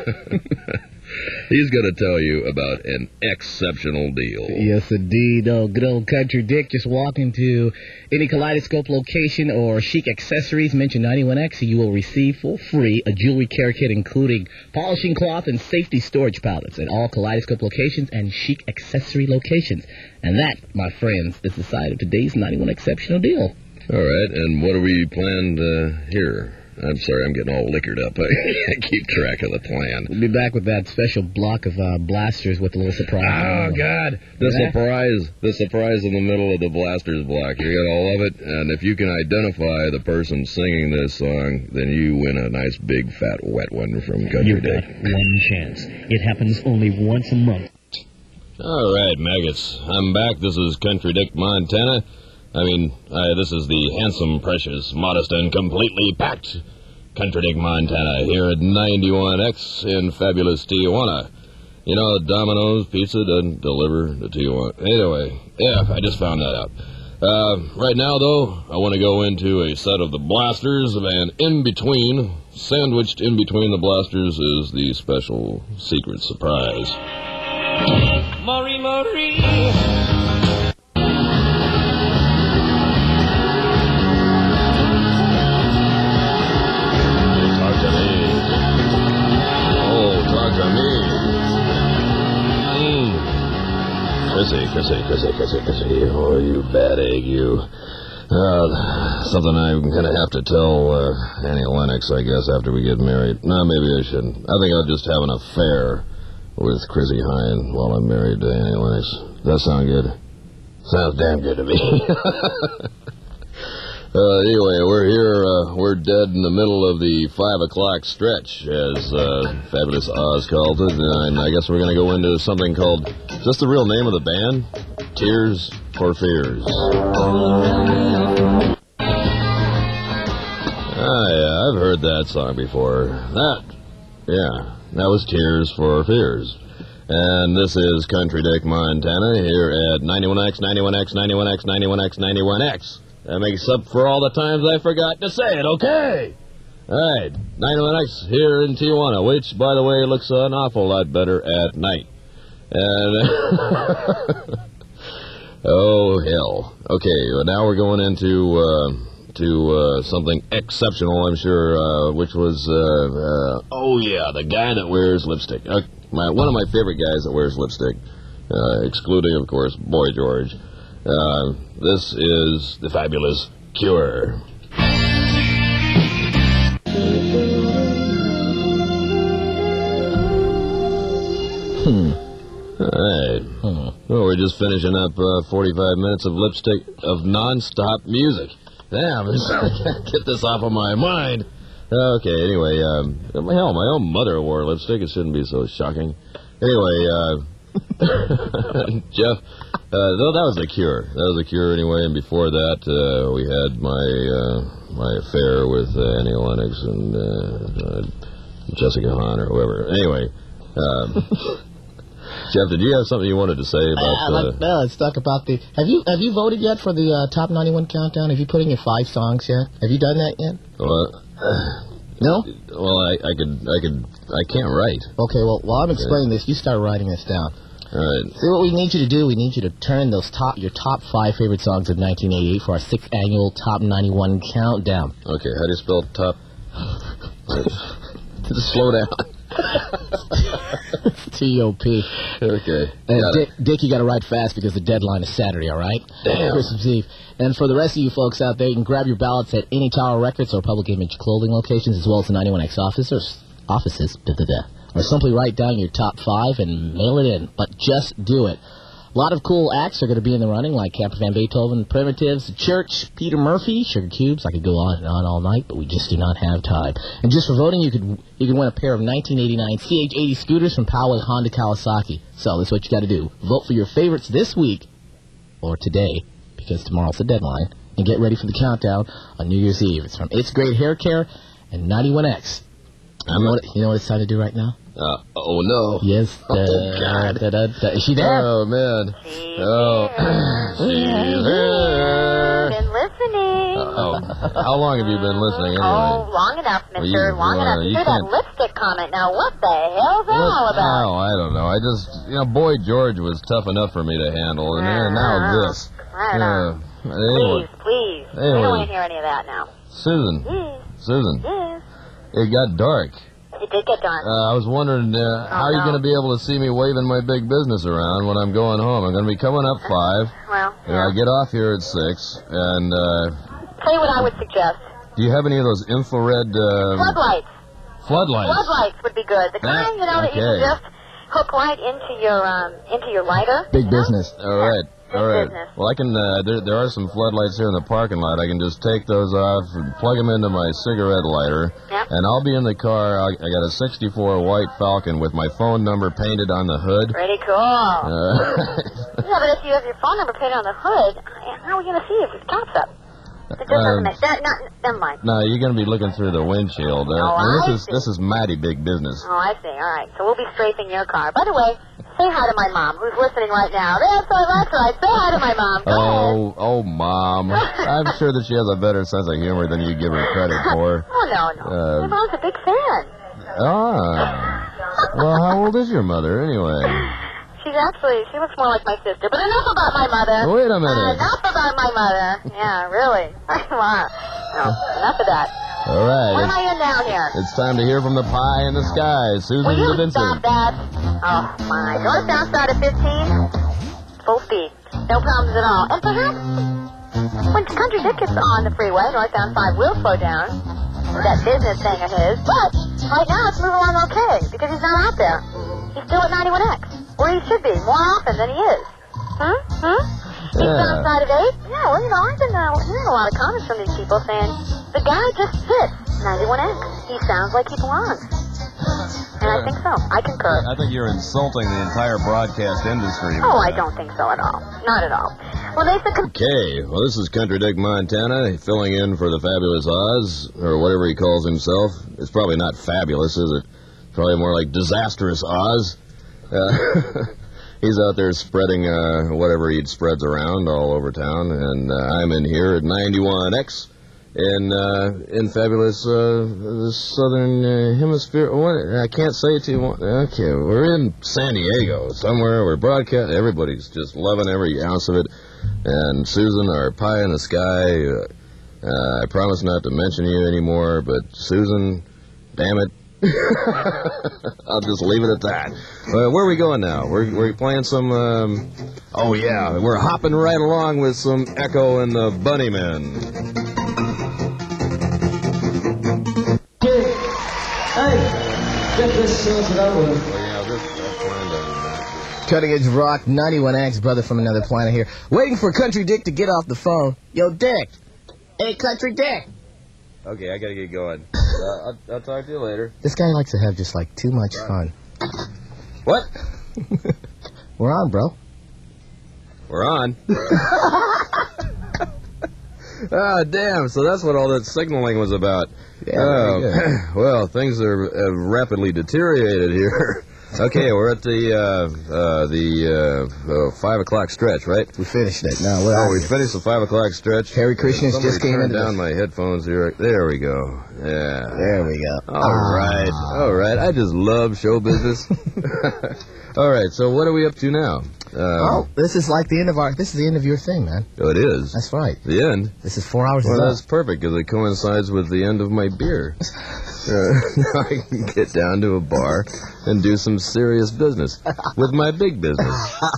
Speaker 5: He's going to tell you about an exceptional deal.
Speaker 22: Yes, indeed. Oh, good old Country Dick. Just walk into any Kaleidoscope location or Chic Accessories. Mention ninety-one X, and you will receive for free a jewelry care kit, including polishing cloth and safety storage pallets at all Kaleidoscope locations and Chic Accessory locations. And that, my friends, is the side of today's ninety-one Exceptional Deal.
Speaker 5: All right, and what do we plan uh, here? I'm sorry, I'm getting all liquored up. I, I keep track of the plan.
Speaker 22: We'll be back with that special block of uh, blasters with a little surprise.
Speaker 5: Oh, God. The
Speaker 22: Yeah.
Speaker 5: surprise. The surprise in the middle of the blasters block. You're going to love it. And if you can identify the person singing this song, then you win a nice big fat wet one from Country
Speaker 23: You've
Speaker 5: Dick.
Speaker 23: got one chance. It happens only once a month.
Speaker 5: All right, maggots. I'm back. This is Country Dick, Montana. I mean, uh, this is the handsome, precious, modest, and completely packed Country Dick, Montana, here at ninety-one X in fabulous Tijuana. You know, Domino's Pizza doesn't deliver to Tijuana. Anyway, yeah, I just found that out. Uh, right now, though, I want to go into a set of the blasters, and in between, sandwiched in between the blasters, is the special secret surprise.
Speaker 21: Marie, Marie.
Speaker 5: Chrissy, Chrissy, Chrissy, Chrissy, Chrissy. Oh, you bad egg, you. Uh, something I'm going to have to tell uh, Annie Lennox, I guess, after we get married. No, maybe I shouldn't. I think I'll just have an affair with Chrissy Hine while I'm married to Annie Lennox. Does that sound good? Sounds damn good to me. Uh, anyway, we're here, uh, we're dead in the middle of the five o'clock stretch, as uh, Fabulous Oz called it, and I guess we're going to go into something called, is this the real name of the band? Tears for Fears. Ah, yeah, I've heard that song before. That, yeah, that was Tears for Fears. And this is Country Dick, Montana, here at ninety-one X, ninety-one X, ninety-one X, ninety-one X, ninety-one X. That makes up for all the times I forgot to say it, okay? All right, ninety-one X here in Tijuana, which, by the way, looks an awful lot better at night. And, oh, hell. Okay, well, now we're going into uh, to uh, something exceptional, I'm sure, uh, which was, uh, uh, oh, yeah, the guy that wears lipstick. Uh, my, one of my favorite guys that wears lipstick, uh, excluding, of course, Boy George. Uh, this is the fabulous Cure. Hmm. All right. Huh. Well, we're just finishing up uh, forty-five minutes of lipstick of non-stop music. Damn, I can't get this off of my mind. Okay, anyway, um, hell, my own mother wore lipstick. It shouldn't be so shocking. Anyway, uh, Jeff, uh, no, that was The Cure. That was The Cure anyway, and before that, uh, we had my uh, my affair with uh, Annie Lennox and uh, uh, Jessica Hahn or whoever. Anyway, um, Jeff, did you have something you wanted to say about...
Speaker 6: Uh,
Speaker 5: Uh,
Speaker 6: like, no, let's talk about the... Have you have you voted yet for the uh, Top ninety-one Countdown? Have you put in your five songs yet? Have you done that yet?
Speaker 5: well,
Speaker 6: No?
Speaker 5: Well, I, I could, I could, I can't write.
Speaker 6: Okay, well, while I'm explaining this, you start writing this down.
Speaker 5: All right.
Speaker 6: See, what we need you to do, we need you to turn those top, your top five favorite songs of nineteen eighty-eight for our sixth annual Top ninety-one Countdown.
Speaker 5: Okay, how do you spell top? Just slow down.
Speaker 6: T O P.
Speaker 5: Okay.
Speaker 6: And Dick, Dick, you got to write fast because the deadline is Saturday, all right?
Speaker 5: Damn.
Speaker 6: Christmas Eve. And for the rest of you folks out there, you can grab your ballots at any Tower Records or Public Image clothing locations, as well as the ninety-one X offices, offices, da, da, da. Or simply write down your top five and mail it in. But just do it. A lot of cool acts are going to be in the running, like Camper Van Beethoven, Primitives, The Church, Peter Murphy, Sugar Cubes. I could go on and on all night, but we just do not have time. And just for voting, you could you can win a pair of nineteen eighty-nine C H eighty scooters from Poway Honda Kawasaki. So that's what you got to do. Vote for your favorites this week, or today, because tomorrow's the deadline, and get ready for the countdown on New Year's Eve. It's from It's Great Hair Care and ninety-one X. You know, what, you know what it's time to do right now?
Speaker 5: Uh, oh, no.
Speaker 6: Yes.
Speaker 5: Oh,
Speaker 6: uh,
Speaker 5: God.
Speaker 6: Da, da, da. Is she there?
Speaker 5: Oh, man. Oh. She's there.
Speaker 1: Been listening.
Speaker 5: Oh, how long have you been listening anyway?
Speaker 1: Oh, long enough, mister.
Speaker 5: Well, you-
Speaker 1: long
Speaker 5: well,
Speaker 1: enough.
Speaker 5: you
Speaker 1: You heard that
Speaker 5: can't-
Speaker 1: lipstick comment. Now, what the hell's that all about?
Speaker 5: Oh, I don't know. I just, you know, Boy George was tough enough for me to handle, and then now this.
Speaker 1: I don't know.
Speaker 5: Uh, anyway,
Speaker 1: Please, please. We
Speaker 5: Anyway.
Speaker 1: don't want to hear any of that now.
Speaker 5: Susan,
Speaker 1: Yes.
Speaker 5: Susan,
Speaker 1: Yes.
Speaker 5: it got dark.
Speaker 1: It did get dark.
Speaker 5: Uh, I was wondering, uh, how are you
Speaker 1: no.
Speaker 5: going to be able to see me waving my big business around when I'm going home? I'm going to be coming up five.
Speaker 1: Well,
Speaker 5: And I get off here at six. And uh,
Speaker 1: tell you what I would suggest.
Speaker 5: do you have any of those infrared uh,
Speaker 1: Floodlights.
Speaker 5: floodlights?
Speaker 1: Floodlights would be good. The kind, you know, that you
Speaker 5: okay.
Speaker 1: can just hook right into your um into your lighter.
Speaker 6: Big business.
Speaker 5: All right. All right.
Speaker 1: business.
Speaker 5: Well, I can. Uh, there, there are some floodlights here in the parking lot. I can just take those off and plug them into my cigarette lighter,
Speaker 1: Yep.
Speaker 5: and I'll be in the car. I, I got a sixty-four white Falcon with my phone number painted on the hood.
Speaker 1: Pretty cool.
Speaker 5: Uh,
Speaker 1: Yeah, but if you have your phone number painted on the hood, how are we going to see if it tops up? It just doesn't
Speaker 5: Um,
Speaker 1: make that. Not, never mind.
Speaker 5: no, you're going to be looking through the windshield. Uh,
Speaker 1: Oh,
Speaker 5: and
Speaker 1: I
Speaker 5: this is
Speaker 1: see.
Speaker 5: this is mighty big business.
Speaker 1: Oh, I see. All right. So we'll be strafing your car. By the way, say hi to my mom, who's listening right now. That's right. That's right. Say hi to my mom. Go ahead.
Speaker 5: Oh, oh, Mom. I'm sure that she has a better sense of humor than you give her credit for.
Speaker 1: Oh, no, no.
Speaker 5: Uh,
Speaker 1: My mom's a big fan.
Speaker 5: Ah. Well, how old is your mother, anyway?
Speaker 1: She's actually, she looks more like my sister. But enough about my mother.
Speaker 5: Wait a minute.
Speaker 1: Uh, enough about my mother. Yeah, really. Wow. No, enough of that.
Speaker 5: All right.
Speaker 1: What am
Speaker 5: It's,
Speaker 1: I in down here?
Speaker 5: it's time to hear from the pie in the sky, Susan
Speaker 1: Will you
Speaker 5: DeVinci.
Speaker 1: stop that? Oh, my. North downside of fifteen, full speed. No problems at all. And perhaps when Country Dick gets on the freeway, northbound five will slow down with that business thing of his. But right now it's moving along okay because he's not out there. He's still at ninety-one X, where he should be more often than he is. Hmm? Hmm? He's
Speaker 5: Yeah.
Speaker 1: outside of eight? Yeah, well, you know, I've been uh, hearing a lot of comments from these people saying the guy just fits ninety-one X. He sounds like he belongs. And I think so. I concur.
Speaker 5: I think you're insulting the entire broadcast industry.
Speaker 1: Oh, I don't think so at all. Not at all. Well, they said...
Speaker 5: Okay, well, this is Country Dick Montana, filling in for the Fabulous Oz, or whatever he calls himself. It's probably not fabulous, is it? Probably more like Disastrous Oz. Uh, he's out there spreading uh, whatever he spreads around all over town, and uh, I'm in here at ninety-one X in uh, in fabulous uh, the southern uh, hemisphere. What? I can't say it to you. Okay, we're in San Diego somewhere. We're broadcasting. Everybody's just loving every ounce of it. And Susan, our pie in the sky. Uh, uh, I promise not to mention you anymore, but Susan, damn it. I'll just leave it at that. Uh, where are we going now? We're, we're playing some, um, oh yeah, we're hopping right along with some Echo and the Bunnymen.
Speaker 6: Hey, get this sorted out with Cutting Edge Rock, ninety-one X, brother from another planet here. Waiting for Country Dick to get off the phone. Yo, Dick. Hey, Country Dick.
Speaker 7: Okay, I gotta get going. Uh, I'll, I'll talk to you later.
Speaker 6: This guy likes to have just like too much fun.
Speaker 7: What?
Speaker 6: We're on, bro.
Speaker 7: We're on. Ah, damn, so that's what all that signaling was about.
Speaker 6: Yeah,
Speaker 7: Oh,
Speaker 6: very good.
Speaker 7: well, things are have rapidly deteriorated here. Okay, we're at the uh, uh, the uh, uh, five o'clock stretch, right?
Speaker 6: We finished it. No, we're
Speaker 7: Oh,
Speaker 6: out
Speaker 7: we
Speaker 6: here.
Speaker 7: finished the five o'clock stretch.
Speaker 6: Harry Krishna's
Speaker 7: Somebody
Speaker 6: just came
Speaker 7: turned
Speaker 6: into
Speaker 7: down
Speaker 6: this.
Speaker 7: my headphones here. There we go. Yeah.
Speaker 6: There we go.
Speaker 7: All
Speaker 6: Ah.
Speaker 7: right, all right. I just love show business. All right, so what are we up to now? Um,
Speaker 6: Oh, this is like the end of our. This is the end of your thing, man.
Speaker 7: oh, it is.
Speaker 6: That's right.
Speaker 7: The end.
Speaker 6: This is four hours.
Speaker 7: Well,
Speaker 6: is up.
Speaker 7: that's perfect because it coincides with the end of my beer. Uh, now I can get down to a bar and do some serious business with my big business.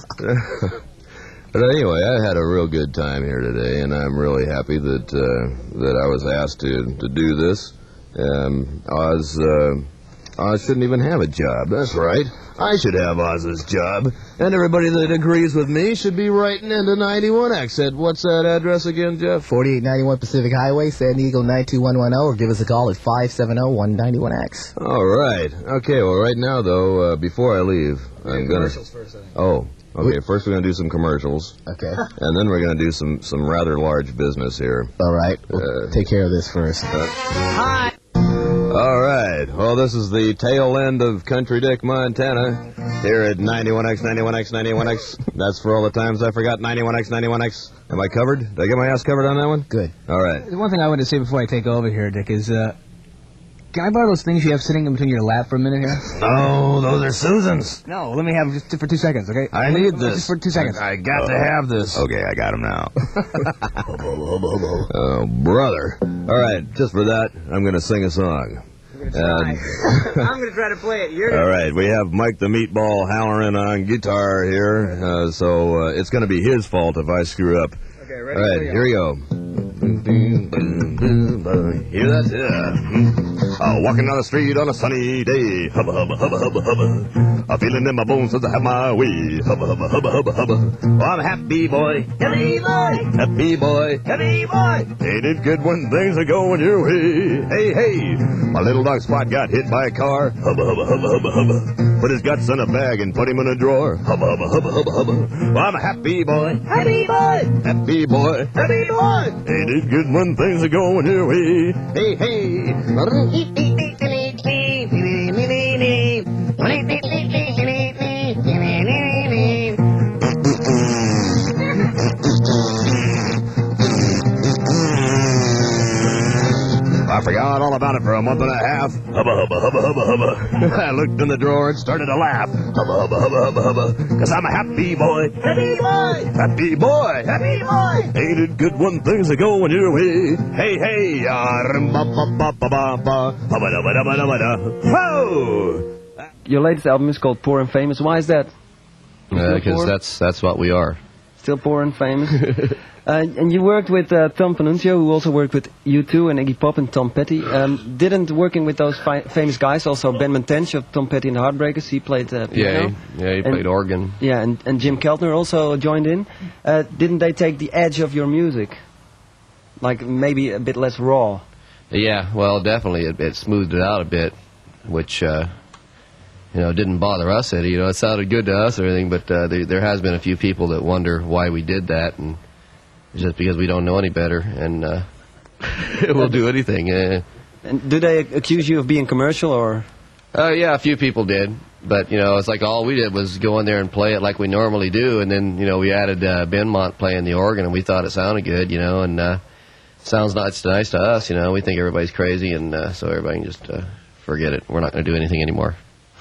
Speaker 7: But anyway, I had a real good time here today, and I'm really happy that uh, that I was asked to, to do this. Um, Oz, uh, Oz shouldn't even have a job. That's right. I should have Oz's job. And everybody that agrees with me should be writing into ninety-one X. At what's that address again, Jeff?
Speaker 6: forty-eight ninety-one Pacific Highway, San Diego nine two one one zero, or give us a call at five seven zero, one nine one X.
Speaker 7: All right. Okay, well, right now, though, uh, before I leave, I'm going to...
Speaker 6: first, I think.
Speaker 7: Oh, okay. First we're going to do some commercials.
Speaker 6: Okay.
Speaker 7: And then we're going to do some, some rather large business here.
Speaker 6: All right. We'll
Speaker 7: Uh,
Speaker 6: take care of this first.
Speaker 7: Hi. All right. Well, this is the tail end of Country Dick, Montana, here at ninety-one X, ninety-one X, ninety-one X. That's for all the times I forgot ninety-one X, ninety-one X. Am I covered? Did I get my ass covered on that one?
Speaker 6: Good.
Speaker 7: All right.
Speaker 8: The one thing I wanted to say before I take over here, Dick, is, uh, can I borrow those things you have sitting in between your lap for a minute here?
Speaker 7: No, those are Susan's.
Speaker 8: No, let me have just for two seconds, okay?
Speaker 7: I need this.
Speaker 8: Just for two seconds.
Speaker 7: I got to have this. Okay, I got him now. Oh, brother. All right, just for that, I'm going to sing a song. And-
Speaker 8: I'm going to try to play it. You're
Speaker 7: All right, we have Mike the Meatball Halloran on guitar here, uh, so uh, it's going to be his fault if I screw up.
Speaker 8: Okay, ready?
Speaker 7: All right, here we go. Hear that? Yeah. Uh, walking down the street on a sunny day. Hubba, hubba, hubba, hubba, hubba. A feeling in my bones as I have my way. Hubba, hubba, hubba, hubba, hubba. Oh, I'm a happy boy. Happy boy. Happy boy. Happy boy. Ain't it good when things are going your way? Hey, hey. My little dog Spot got hit by a car. Hubba, hubba, hubba, hubba, hubba. Put his guts in a bag and put him in a drawer. Hubba, hubba, hubba, hubba, hubba. Oh, I'm a happy boy. Happy boy. Happy boy. Happy boy. Ain't it good when things are going your way? Hey, hey. I forgot all about it for a month and a half. Hubba, hubba, hubba, hubba, hubba. I looked in the drawer and started to laugh. Hubba, hubba, hubba, hubba, hubba. Cause I'm a happy boy. Happy boy. Happy boy. Happy boy. Ain't it good when things are going your way? Hey, hey. Ah, rum, ba, ba, ba, ba, ba, ba. Hubba, dabba, dabba, dabba, da. Whoa!
Speaker 12: Your latest album is called Poor and Famous. Why is that?
Speaker 13: Because
Speaker 12: poor?
Speaker 13: that's that's what we are.
Speaker 12: Still poor and famous. uh, and you worked with uh, Tom Panunzio, who also worked with U two and Iggy Pop and Tom Petty. Um, didn't working with those fi famous guys, also Ben Mantench of Tom Petty and the Heartbreakers, he played uh, piano.
Speaker 13: Yeah, yeah, he played
Speaker 12: and,
Speaker 13: organ.
Speaker 12: Yeah, and, and Jim Keltner also joined in. Uh, didn't they take the edge of your music? Like maybe a bit less raw?
Speaker 13: Yeah, well, definitely. It, it smoothed it out a bit, which, uh, you know, didn't bother us any. You know, it sounded good to us or anything, but uh, there, there has been a few people that wonder why we did that, and it's just because we don't know any better, and uh, we'll do anything. Uh,
Speaker 12: and do they accuse you of being commercial, or?
Speaker 13: Uh, yeah, a few people did, but, you know, it's like all we did was go in there and play it like we normally do, and then, you know, we added uh, Ben Mont playing the organ, and we thought it sounded good, you know, and uh, sounds nice, nice to us, you know. We think everybody's crazy, and uh, so everybody can just uh, forget it. We're not going to do anything anymore.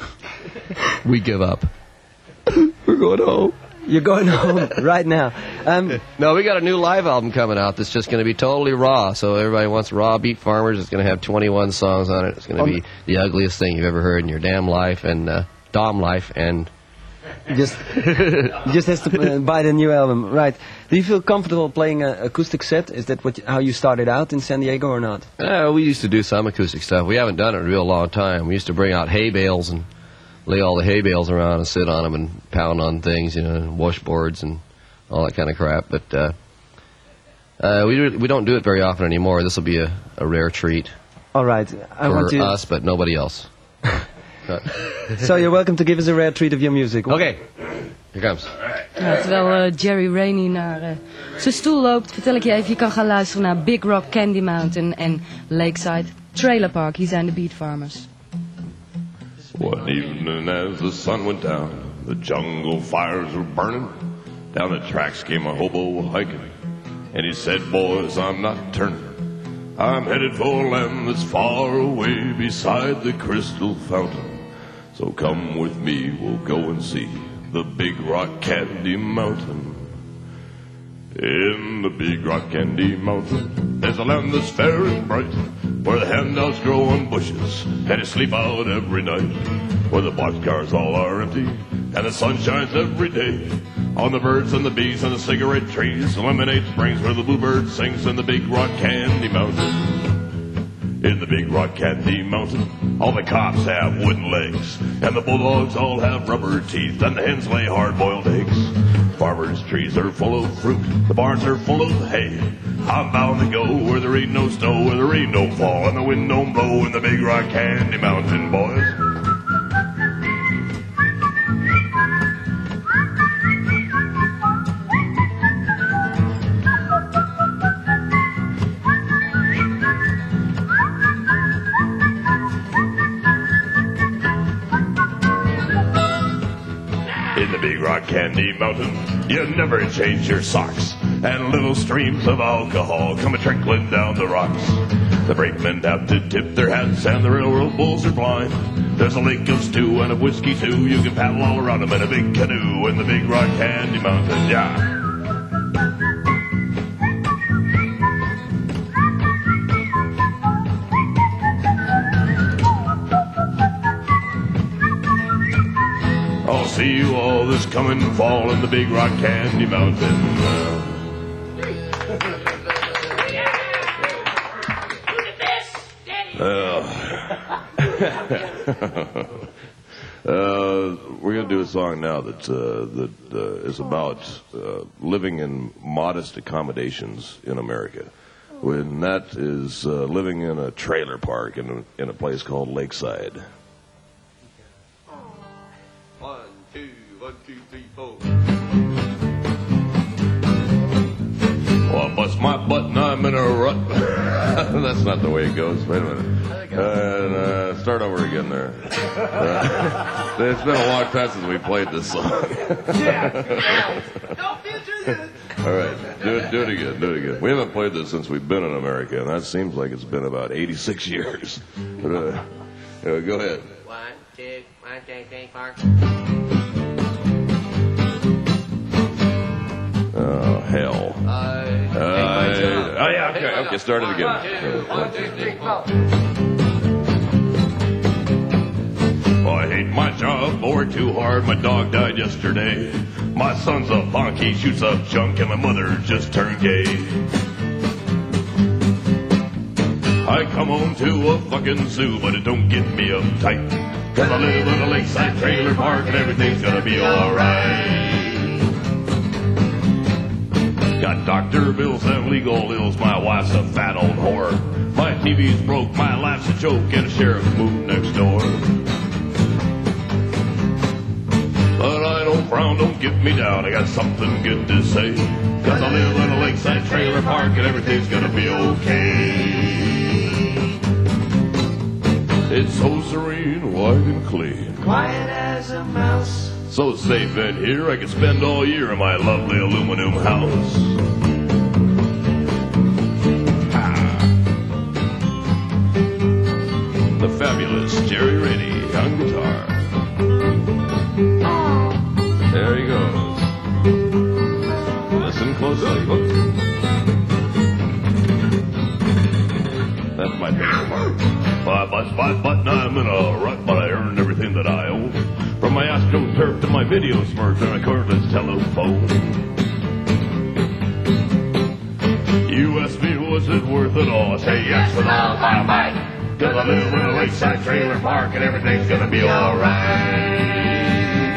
Speaker 13: We give up. We're going home.
Speaker 12: You're going home right now. Um,
Speaker 13: no, we got a new live album coming out that's just going to be totally raw. So everybody wants raw Beat Farmers. It's going to have twenty-one songs on it. It's going to be the ugliest thing you've ever heard in your damn life and uh, Dom life and.
Speaker 12: Just, just has to uh, buy the new album, right? Do you feel comfortable playing an acoustic set? Is that what how you started out in San Diego or not?
Speaker 13: Uh, we used to do some acoustic stuff. We haven't done it in a real long time. We used to bring out hay bales and lay all the hay bales around and sit on them and pound on things, you know, washboards and all that kind of crap. But uh, Uh, we do, we don't do it very often anymore. This will be a, a rare treat.
Speaker 12: All right, I
Speaker 13: for
Speaker 12: want to.
Speaker 13: us, but nobody else.
Speaker 12: So you're welcome to give us a rare treat of your music.
Speaker 13: Okay, here comes.
Speaker 3: Ja, terwijl uh, Jerry Rainey naar uh, zijn stoel loopt, vertel ik je even, je kan gaan luisteren naar Big Rock Candy Mountain en Lakeside Trailer Park. Hier zijn de Beat Farmers.
Speaker 4: One evening as the sun went down, the jungle fires were burning. Down the tracks came a hobo hiking, and he said, boys, I'm not turning. I'm headed for a land that's far away beside the crystal fountain. So come with me, we'll go and see the Big Rock Candy Mountain. In the Big Rock Candy Mountain, there's a land that's fair and bright, where the handouts grow on bushes, and you sleep out every night, where the boxcars all are empty, and the sun shines every day on the birds and the bees and the cigarette trees, the lemonade springs where the bluebird sings in the Big Rock Candy Mountain. In the Big Rock Candy Mountain, all the cops have wooden legs, and the bulldogs all have rubber teeth, and the hens lay hard-boiled eggs. Farmers' trees are full of fruit, the barns are full of hay. I'm bound to go where there ain't no snow, where there ain't no fall, and the wind don't blow in the Big Rock Candy Mountain, boys. In the Big Rock Candy Mountain, you never change your socks, and little streams of alcohol come a-trickling down the rocks. The brakemen have to tip their hats, and the railroad bulls are blind. There's a lake of stew and of whiskey, too. You can paddle all around them in a big canoe in the Big Rock Candy Mountain, yeah. I'll see you all this coming fall in the Big Rock Candy Mountain. Uh, uh, we're going to do a song now that uh, that uh, is about uh, living in modest accommodations in America. When that is uh, living in a trailer park in a, in a place called Lakeside.
Speaker 20: One, two, one, two, three, four.
Speaker 4: Well, I bust my butt and I'm in a rut. That's not the way it goes. Wait a minute. And uh, start over again there. Uh, it's been a long time since we played this song. All right, do it, do it again, do it again. We haven't played this since we've been in America, and that seems like it's been about eighty-six years. But, uh, uh, go ahead.
Speaker 21: One, two, one, two, three, four.
Speaker 4: Oh, hell. Uh, oh, yeah, okay, okay, start it again.
Speaker 21: One, two, three, four.
Speaker 4: Oh, I hate my job, I work too hard, my dog died yesterday. My son's a punk, he shoots up junk, and my mother just turned gay. I come home to a fucking zoo, but it don't get me uptight, 'cause I live in a lakeside trailer park and everything's gonna be alright. Got doctor bills and legal ills, my wife's a fat old whore. My T V's broke, my life's a joke, and a sheriff moved next door. But I don't frown, don't get me down, I got something good to say. 'Cause I live in a lakeside trailer park and everything's gonna be okay. It's so serene, white and clean,
Speaker 21: Quiet as a mouse.
Speaker 4: so safe in here I can spend all year in my lovely aluminum house. Ah. The fabulous Jerry Rainey on guitar. There he goes. Listen closely, folks. That's my favorite part. Well, I bust my butt and I'm in a rut, but I earned everything that I own. From my AstroTurf to my video smurf and my cordless telephone. You ask me, was it worth it all? I say yes with all my might. 'Cause I live in a lakeside trailer park and everything's gonna be alright.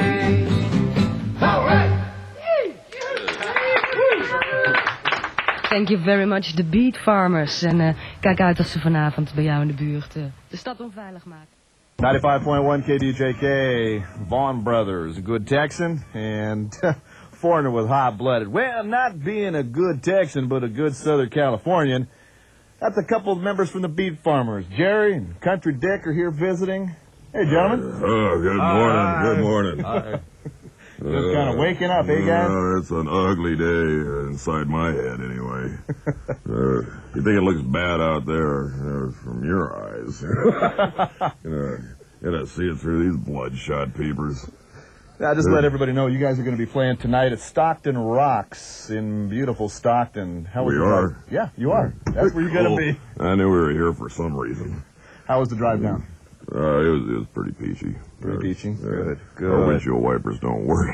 Speaker 4: Alright.
Speaker 3: Thank you very much, de Beat Farmers. En uh, kijk uit als ze vanavond bij jou in de buurt uh, de stad onveilig maken.
Speaker 9: ninety-five point one K D J K, Vaughn Brothers, a good Texan, and foreigner with hot-blooded. Well, not being a good Texan, but a good Southern Californian. That's a couple of members from the Beat Farmers. Jerry and Country Dick are here visiting. Hey, gentlemen.
Speaker 15: Oh, good morning.
Speaker 9: Hi.
Speaker 15: Good morning.
Speaker 9: Hi. Just kind of waking up, eh, guys?
Speaker 15: Uh, it's an ugly day inside my head, anyway. uh, you think it looks bad out there uh, from your eyes? you know, you gotta see it through these bloodshot peepers.
Speaker 9: Now, just let everybody know you guys are going to be playing tonight at Stockton Rocks in beautiful Stockton. How was
Speaker 15: We
Speaker 9: the
Speaker 15: are?
Speaker 9: drive? Yeah, you are. That's where you're going to be.
Speaker 15: I knew we were here for some reason.
Speaker 9: How was the drive down?
Speaker 15: Uh, it was it was pretty peachy.
Speaker 9: Pretty peachy?
Speaker 15: Uh,
Speaker 9: Good, good.
Speaker 15: Our windshield wipers don't work.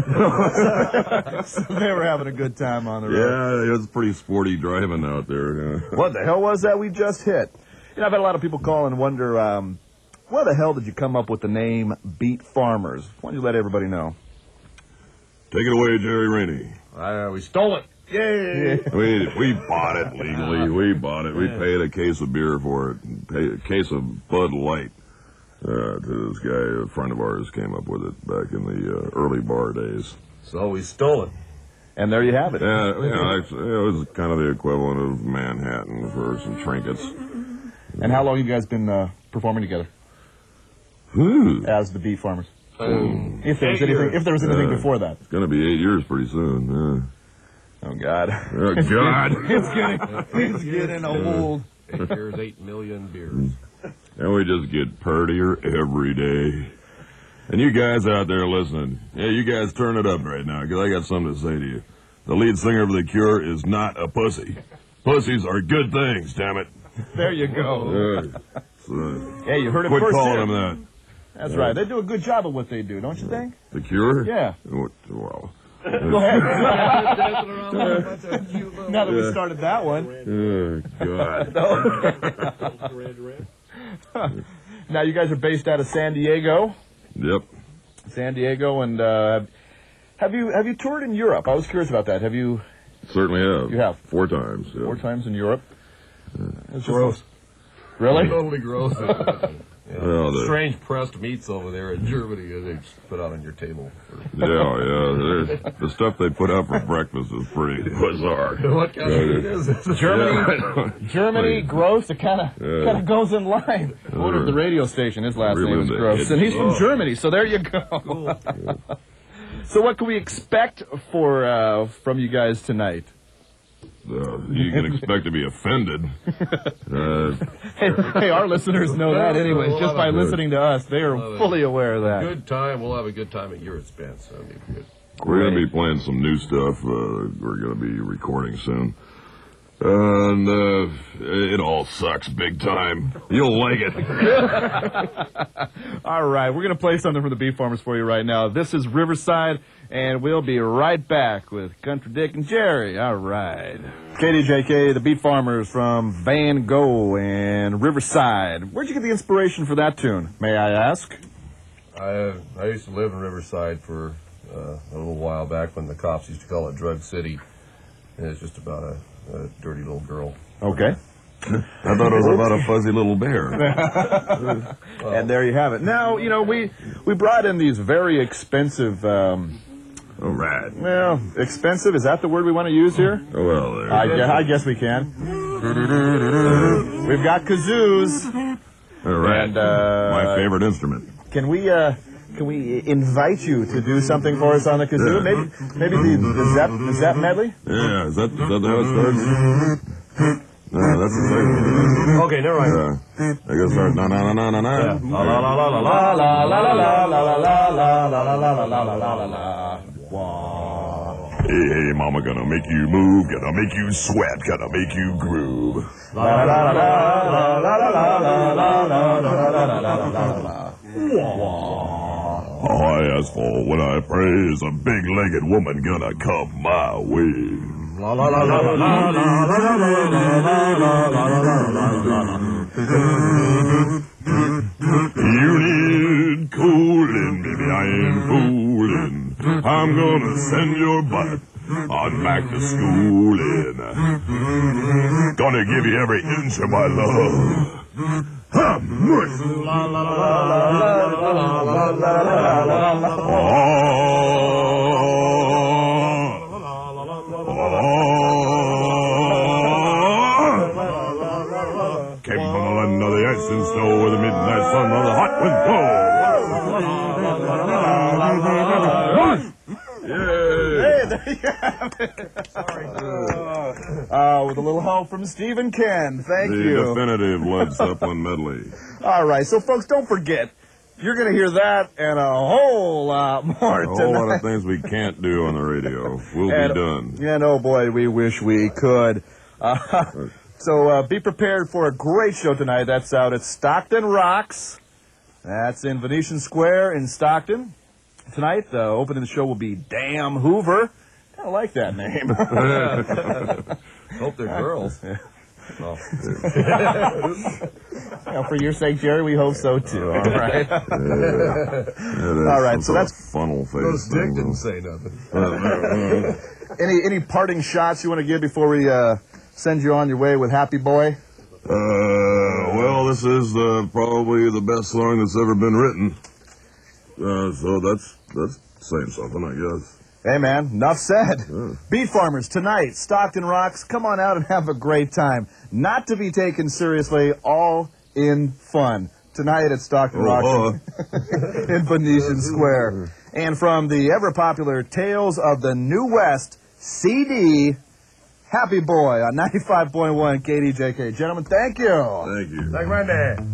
Speaker 9: So they were having a good time on the road.
Speaker 15: Yeah, it was pretty sporty driving out there. Yeah.
Speaker 9: What the hell was that we just hit? You know, I've had a lot of people call and wonder, um, where the hell did you come up with the name Beat Farmers? Why don't you let everybody know?
Speaker 15: Take it away, Jerry Rainey.
Speaker 20: Uh, we stole it. Yay!
Speaker 15: We we bought it legally. We bought it. We paid a case of beer for it. And paid a case of Bud Light. Uh, to this guy, a friend of ours, came up with it back in the uh, early bar days.
Speaker 20: So we stole it.
Speaker 9: And there you have it.
Speaker 15: Yeah, you know, actually, it was kind of the equivalent of Manhattan for some trinkets.
Speaker 9: And how long have you guys been uh, performing together?
Speaker 15: Ooh.
Speaker 9: As the Beat Farmers?
Speaker 15: Um,
Speaker 9: if there was anything, if there was anything
Speaker 15: uh,
Speaker 9: before that.
Speaker 15: It's going to be eight years pretty soon. Yeah.
Speaker 9: Oh God!
Speaker 15: Oh God!
Speaker 9: It's getting, it's getting old.
Speaker 20: Eight years, eight million beers.
Speaker 15: And we just get purtier every day. And you guys out there listening, yeah, you guys turn it up right now, because I got something to say to you. The lead singer of The Cure is not a pussy. Pussies are good things, damn it.
Speaker 9: There you go.
Speaker 15: Uh, so,
Speaker 9: Hey, you heard it
Speaker 15: quit
Speaker 9: first
Speaker 15: calling
Speaker 9: here.
Speaker 15: them that.
Speaker 9: That's
Speaker 15: Uh,
Speaker 9: right. They do a good job of what they do, don't you think?
Speaker 15: The Cure?
Speaker 9: Yeah.
Speaker 15: What- Well.
Speaker 9: Go ahead. Now that we
Speaker 15: Yeah.
Speaker 9: started that one.
Speaker 15: Oh, God.
Speaker 9: Now you guys are based out of San Diego.
Speaker 15: Yep.
Speaker 9: San Diego, and uh, have you have you toured in Europe? I was curious about that. Have you?
Speaker 15: Certainly have.
Speaker 9: You have
Speaker 15: Four times. Yeah.
Speaker 9: Four times in Europe. It's just-
Speaker 20: Gross.
Speaker 9: Really?
Speaker 20: Totally gross. Yeah.
Speaker 15: Well, the-
Speaker 20: Strange pressed meats over there in Germany that they just put out on your table.
Speaker 15: Yeah, yeah. there's- The stuff they put out for breakfast is pretty bizarre.
Speaker 20: What kind of meat is it?
Speaker 9: Germany, Germany, gross. It kind of
Speaker 15: Yeah.
Speaker 9: kind of goes in line. I wonder if the radio station, his last
Speaker 15: Really
Speaker 9: name is
Speaker 15: big.
Speaker 9: Gross, and he's from
Speaker 15: Oh.
Speaker 9: Germany. So there you go. So what can we expect for uh, from you guys tonight?
Speaker 15: Uh, you can expect to be offended. Uh,
Speaker 9: Hey, hey, our listeners know that anyways.
Speaker 20: We'll
Speaker 9: Just
Speaker 20: have
Speaker 9: by
Speaker 20: a-
Speaker 9: listening to us, they are
Speaker 20: we'll have a
Speaker 9: fully aware of that.
Speaker 20: Good time. We'll have a good time at your expense. That'll be good.
Speaker 15: we're going to be playing some new stuff. Uh, we're going to be recording soon. And uh, it all sucks big time. You'll like it.
Speaker 9: All right, we're going to play something from the Beat Farmers for you right now. This is Riverside, and we'll be right back with Country Dick and Jerry. All right. K D J K, the Beat Farmers from Van Gogh and Riverside. Where'd you get the inspiration for that tune, may I ask?
Speaker 20: I uh, I used to live in Riverside for uh, a little while back when the cops used to call it Drug City. And it's just about a, a dirty little girl.
Speaker 9: Okay.
Speaker 15: I thought it was about a fuzzy little bear.
Speaker 9: And there you have it. Now, you know, we we brought in these very expensive. Um,
Speaker 15: All right.
Speaker 9: well, expensive, is that the word we want to use here?
Speaker 15: Oh, well, there.
Speaker 9: I, gue- I guess we can. We've got kazoos.
Speaker 15: All right.
Speaker 9: And, uh,
Speaker 15: My favorite instrument.
Speaker 9: Can we uh, can we invite you to do something for us on the kazoo?
Speaker 15: Yeah.
Speaker 9: Maybe maybe the, the Zep the Zep medley.
Speaker 15: Yeah, is that, is that how it starts? No, that's the thing.
Speaker 20: Okay, never mind.
Speaker 15: Yeah. I guess start na na na na na na.
Speaker 20: La la la la la la
Speaker 9: La la la la la la la la la la la la la la la la.
Speaker 15: Hey, hey, mama, gonna make you move, gonna make you sweat, gonna make you groove.
Speaker 9: La la la la la la la la la la la la la la.
Speaker 15: All I ask for when I pray is a big-legged woman gonna come my way.
Speaker 20: la la la la la la la
Speaker 15: You need cooling, baby, I ain't fooling. I'm gonna send your butt on back to school and gonna give you every inch of my love. Huh, mush. La, la, la, la, la, la, la, la, la. Came from the land of the ice and snow where the midnight sun of the hot wind blows.
Speaker 9: Hey, there you have it. Sorry. Uh, with a little help from Stephen Ken. Thank
Speaker 15: the
Speaker 9: you.
Speaker 15: The definitive Led Zeppelin medley.
Speaker 9: All right, so folks, don't forget, you're going to hear that and a whole lot more
Speaker 15: A whole
Speaker 9: tonight.
Speaker 15: lot of things we can't do on the radio. We'll
Speaker 9: and,
Speaker 15: be done.
Speaker 9: And oh boy, we wish we could. Uh, so uh, be prepared for a great show tonight. That's out at Stockton Rocks. That's in Venetian Square in Stockton. Tonight, the opening of the show will be Damn Hoover. I like that name.
Speaker 20: Hope they're girls.
Speaker 9: Oh. Well, for your sake, Jerry, we hope so too. All right.
Speaker 15: Yeah. Yeah,
Speaker 9: All right. So that's
Speaker 15: funnel face.
Speaker 20: Those Dick didn't say nothing.
Speaker 9: any any parting shots you want to give before we uh, send you on your way with Happy Boy?
Speaker 15: Uh, well, this is uh, probably the best song that's ever been written. Uh, so that's that's saying something, I guess.
Speaker 9: Hey, man, enough said.
Speaker 15: Yeah.
Speaker 9: Beat Farmers, tonight, Stockton Rocks. Come on out and have a great time. Not to be taken seriously, all in fun. Tonight at Stockton
Speaker 15: Oh,
Speaker 9: Rocks in Venetian Square. And from the ever-popular Tales of the New West C D, Happy Boy on ninety-five point one K D J K. Gentlemen, thank you.
Speaker 15: Thank you.
Speaker 20: Like my dad.